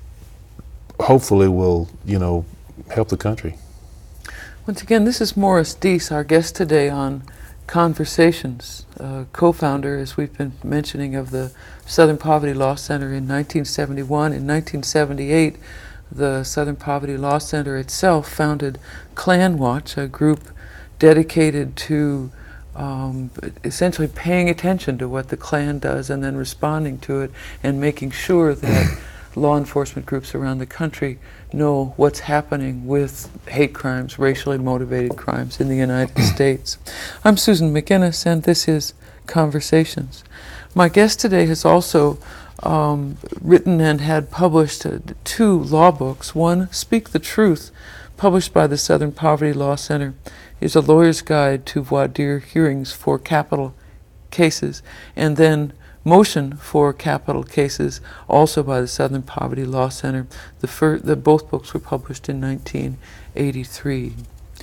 hopefully will, you know, help the country. Once again, this is Morris Deese, our guest today on Conversations, uh, co-founder, as we've been mentioning, of the Southern Poverty Law Center in nineteen seventy-one. In nineteen seventy-eight, the Southern Poverty Law Center itself founded ClanWatch, a group dedicated to um, essentially paying attention to what the Klan does and then responding to it and making sure that law enforcement groups around the country know what's happening with hate crimes, racially motivated crimes in the United States. I'm Susan McInnes, and this is Conversations. My guest today has also um, written and had published uh, two law books. One, Speak the Truth, published by the Southern Poverty Law Center, is a lawyer's guide to voir dire hearings for capital cases, and then Motion for Capital Cases, also by the Southern Poverty Law Center. The, fir- the both books were published in nineteen eighty-three.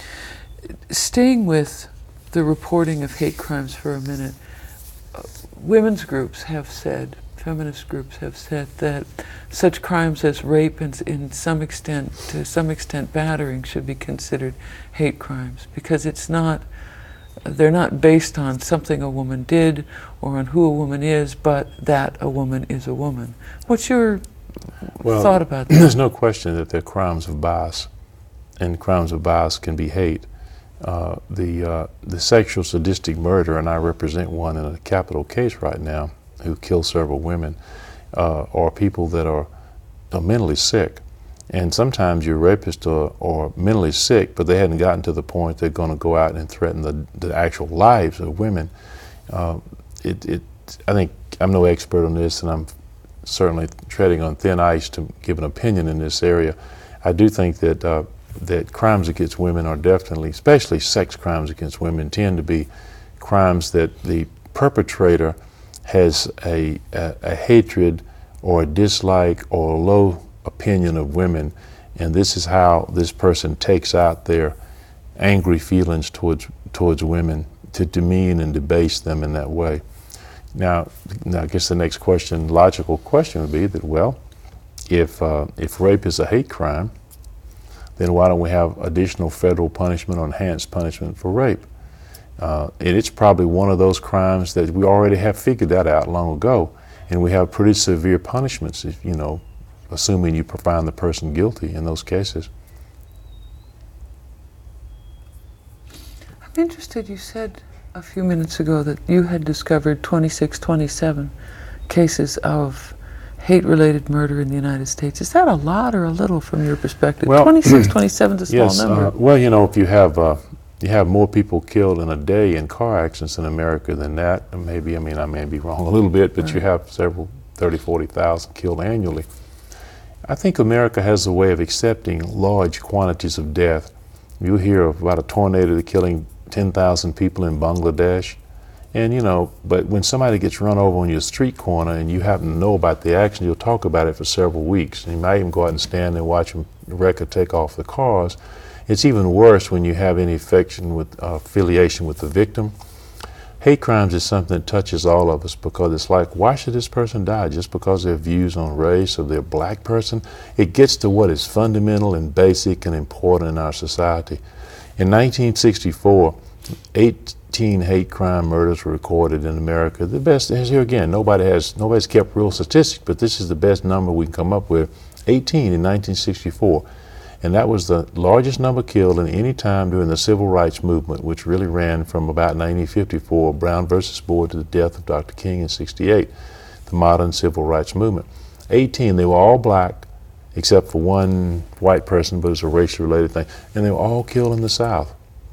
Staying with the reporting of hate crimes for a minute, uh, women's groups have said, feminist groups have said that such crimes as rape and, in some extent, to some extent, battering should be considered hate crimes because it's not. They're not based on something a woman did or on who a woman is, but that a woman is a woman. What's your well, thought about that? There's no question that they're crimes of bias, and crimes of bias can be hate. Uh, the uh, the sexual sadistic murder, and I represent one in a capital case right now, who killed several women, uh, are people that are, are mentally sick. And sometimes your rapists are, are mentally sick, but they hadn't gotten to the point they're going to go out and threaten the, the actual lives of women. Uh, it, it, I think I'm no expert on this, and I'm certainly treading on thin ice to give an opinion in this area. I do think that uh, that crimes against women are definitely, especially sex crimes against women, tend to be crimes that the perpetrator has a, a, a hatred or a dislike or a low opinion of women, and this is how this person takes out their angry feelings towards towards women, to demean and debase them in that way. Now, now I guess the next question, logical question, would be that, well, if uh, if rape is a hate crime, then why don't we have additional federal punishment or enhanced punishment for rape? Uh, and it's probably one of those crimes that we already have figured that out long ago, and we have pretty severe punishments, if you know, assuming you find the person guilty in those cases. I'm interested, you said a few minutes ago that you had discovered twenty-six, twenty-seven cases of hate-related murder in the United States. Is that a lot or a little from your perspective? Well, twenty-six, twenty-seven is a small yes, number. Uh, well, you know, if you have uh, you have more people killed in a day in car accidents in America than that, maybe, I mean, I may be wrong a little bit, but right. You have several, thirty, forty thousand killed annually. I think America has a way of accepting large quantities of death. You hear about a tornado killing ten thousand people in Bangladesh, and you know, but when somebody gets run over on your street corner and you happen to know about the accident, you'll talk about it for several weeks. And you might even go out and stand and watch them wreck or take off the cars. It's even worse when you have any affection with uh, affiliation with the victim. hate crimes is something that touches all of us, because it's like, why should this person die just because of their views on race or they're a black person? It gets to what is fundamental and basic and important in our society. In nineteen sixty-four, eighteen hate crime murders were recorded in America. The best is here again. Nobody has nobody's kept real statistics, but this is the best number we can come up with. eighteen in nineteen sixty-four. And that was the largest number killed in any time during the Civil Rights Movement, which really ran from about nineteen fifty-four, Brown versus Board, to the death of Doctor King in sixty-eight, the modern Civil Rights Movement. eighteen, they were all black, except for one white person, but it's a racial-related thing, and they were all killed in the South.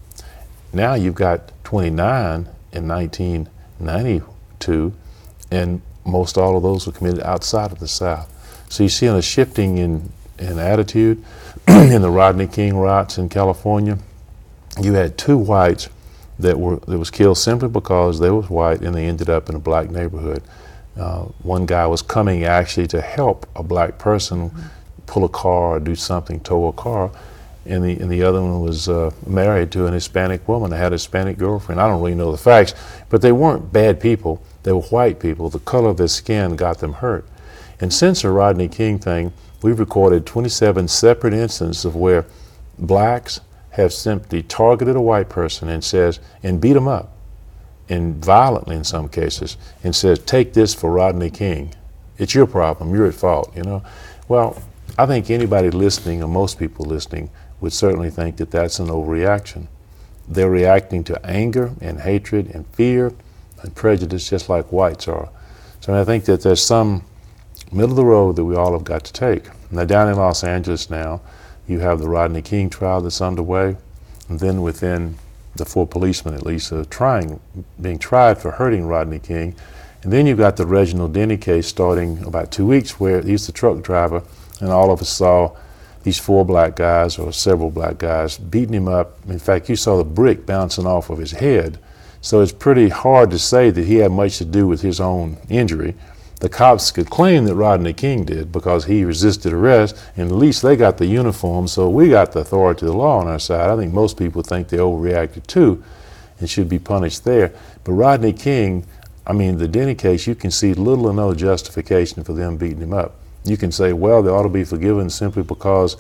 Now you've got twenty-nine in nineteen ninety-two, and most all of those were committed outside of the South. So you see a shifting in, in attitude. In the Rodney King riots in California, you had two whites that were that was killed simply because they was white and they ended up in a black neighborhood. Uh, one guy was coming actually to help a black person pull a car or do something, tow a car, and the and the other one was uh, married to an Hispanic woman. They had a Hispanic girlfriend. I don't really know the facts, but they weren't bad people. They were white people. The color of their skin got them hurt. And since the Rodney King thing, we've recorded twenty-seven separate instances of where blacks have simply targeted a white person and says, and beat them up, and violently in some cases, and says, take this for Rodney King. It's your problem, you're at fault, you know. Well, I think anybody listening, or most people listening, would certainly think that that's an overreaction. They're reacting to anger and hatred and fear and prejudice just like whites are. So I think that there's some middle of the road that we all have got to take. Now down in Los Angeles now, you have the Rodney King trial that's underway, and then within the four policemen at least are trying, being tried for hurting Rodney King. And then you've got the Reginald Denny case starting about two weeks where he's the truck driver, and all of us saw these four black guys, or several black guys, beating him up. In fact, you saw the brick bouncing off of his head. So it's pretty hard to say that he had much to do with his own injury. The cops could claim that Rodney King did because he resisted arrest, and at least they got the uniform, so we got the authority of the law on our side. I think most people think they overreacted too and should be punished there. But Rodney King, I mean, the Denny case, you can see little or no justification for them beating him up. You can say, well, they ought to be forgiven simply because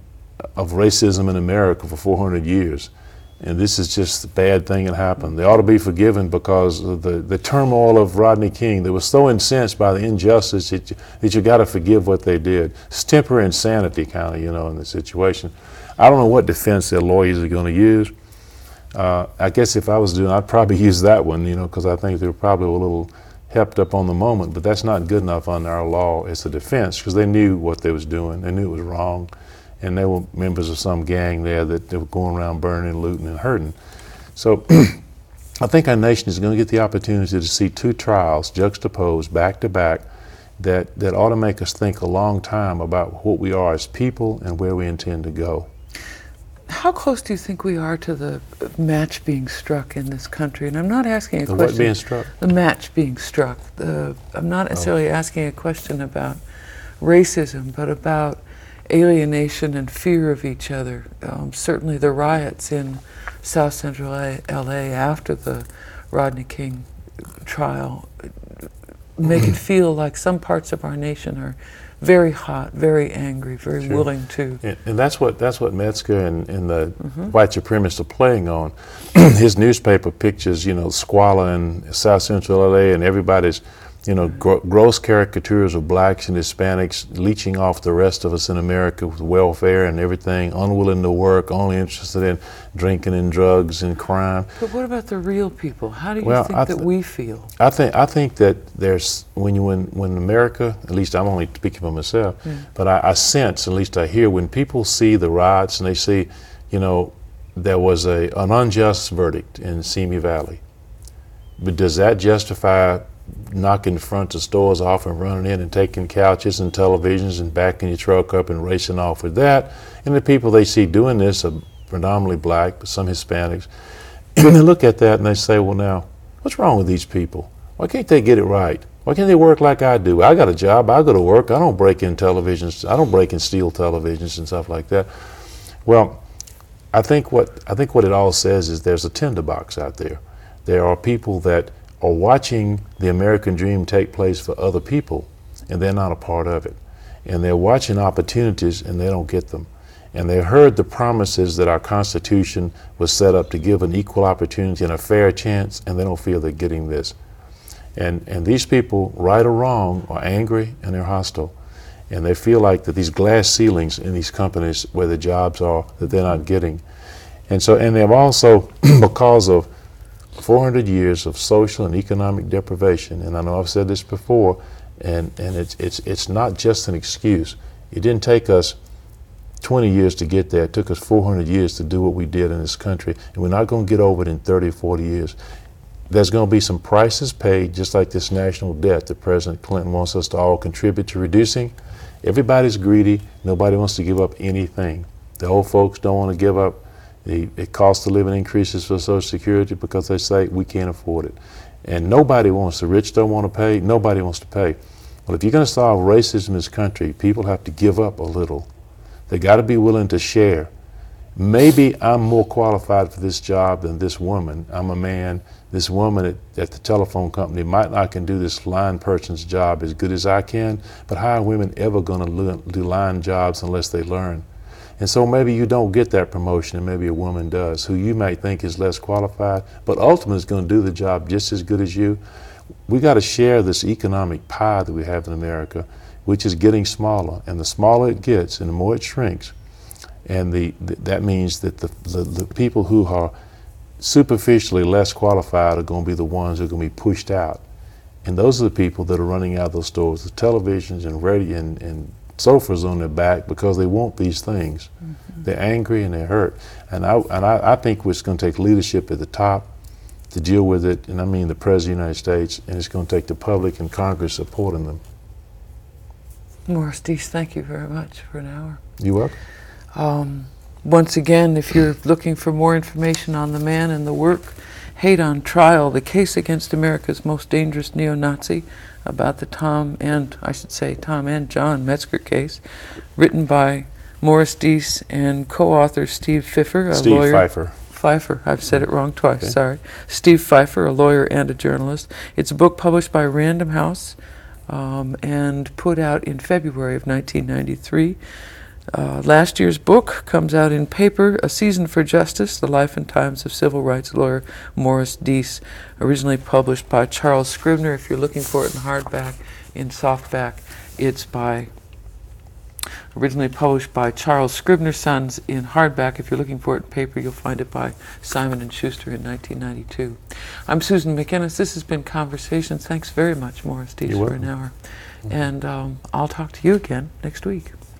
of racism in America for four hundred years. And this is just a bad thing that happened. They ought to be forgiven because of the, the turmoil of Rodney King. They were so incensed by the injustice that you, that you got to forgive what they did. It's temporary insanity kind of, you know, in the situation. I don't know what defense their lawyers are going to use. Uh, I guess if I was doing, I'd probably use that one, you know, because I think they were probably a little hepped up on the moment, but that's not good enough under our law as a defense, because they knew what they was doing. They knew it was wrong. And they were members of some gang there that they were going around burning, looting, and hurting. So I think our nation is going to get the opportunity to see two trials juxtaposed back to back that, that ought to make us think a long time about what we are as people and where we intend to go. How close do you think we are to the match being struck in this country? And I'm not asking a The question. what being struck? The match being struck. The, I'm not necessarily oh. asking a question about racism, but about alienation and fear of each other. Um, certainly the riots in South Central L A after the Rodney King trial make it feel like some parts of our nation are very hot, very angry, very sure. willing to. And, and that's what that's what Metzger and, and the mm-hmm. white supremacists are playing on. His newspaper pictures, you know, squalor in South Central L A, and everybody's, you know, gr- gross caricatures of blacks and Hispanics leeching off the rest of us in America with welfare and everything, unwilling to work, only interested in drinking and drugs and crime. But what about the real people? How do you well, think th- that we feel? I think I think that there's when you when when America, at least I'm only speaking for myself, yeah. but I, I sense, at least I hear, when people see the riots and they see, you know, there was a an unjust verdict in Simi Valley. But does that justify knocking the front of stores off and running in and taking couches and televisions and backing your truck up and racing off with that? And the people they see doing this are predominantly black, but some Hispanics. And they look at that and they say, well, now, what's wrong with these people? Why can't they get it right? Why can't they work like I do? I got a job, I go to work, I don't break in televisions, I don't break and steal televisions and stuff like that. Well, I think what I think what it all says is there's a tinderbox out there. There are people that are watching the American dream take place for other people, and they're not a part of it. And they're watching opportunities, and they don't get them. And they heard the promises that our Constitution was set up to give an equal opportunity and a fair chance, and they don't feel they're getting this. And, and these people, right or wrong, are angry and they're hostile. And they feel like that these glass ceilings in these companies where the jobs are, that they're not getting. And so, and they've also, because of four hundred years of social and economic deprivation, and I know I've said this before, and, and it's, it's, it's not just an excuse. It didn't take us twenty years to get there. It took us four hundred years to do what we did in this country, and we're not going to get over it in thirty or forty years. There's going to be some prices paid, just like this national debt that President Clinton wants us to all contribute to reducing. Everybody's greedy. Nobody wants to give up anything. The old folks don't want to give up. The, the cost of living increases for Social Security because they say we can't afford it. And nobody wants, the rich don't want to pay, nobody wants to pay. Well, if you're going to solve racism in this country, people have to give up a little. They got to be willing to share. Maybe I'm more qualified for this job than this woman. I'm a man. This woman at, at the telephone company might not can do this line person's job as good as I can, but how are women ever going to do line jobs unless they learn? And so maybe you don't get that promotion, and maybe a woman does, who you might think is less qualified, but ultimately is going to do the job just as good as you. We got to share this economic pie that we have in America, which is getting smaller. And the smaller it gets, and the more it shrinks, and the, the that means that the, the, the people who are superficially less qualified are going to be the ones who are going to be pushed out. And those are the people that are running out of those stores with televisions and radio and, and sofas on their back because they want these things. Mm-hmm. They're angry and they're hurt. And I, and I, I think it's going to take leadership at the top to deal with it, and I mean the President of the United States, and it's going to take the public and Congress supporting them. Morris Deese, thank you very much for an hour. You're welcome. Um, once again, if you're looking for more information on the man and the work, Hate on Trial, the case against America's most dangerous neo-Nazi, about the Tom and, I should say, Tom and John Metzger case, written by Morris Deese and co-author Steve Pfeiffer, a Steve lawyer. Pfeiffer. Pfeiffer, I've said it wrong twice, Okay. sorry. Steve Pfeiffer, a lawyer and a journalist. It's a book published by Random House um, and put out in February of nineteen ninety-three. Uh, last year's book comes out in paper, A Season for Justice, The Life and Times of Civil Rights Lawyer Morris Deese, originally published by Charles Scribner. If you're looking for it in hardback, in softback, it's by, originally published by Charles Scribner Sons in hardback. If you're looking for it in paper, you'll find it by Simon and Schuster in nineteen ninety-two. I'm Susan McInnes. This has been Conversations. Thanks very much, Morris Deese, You're for an welcome. hour. And um, I'll talk to you again next week.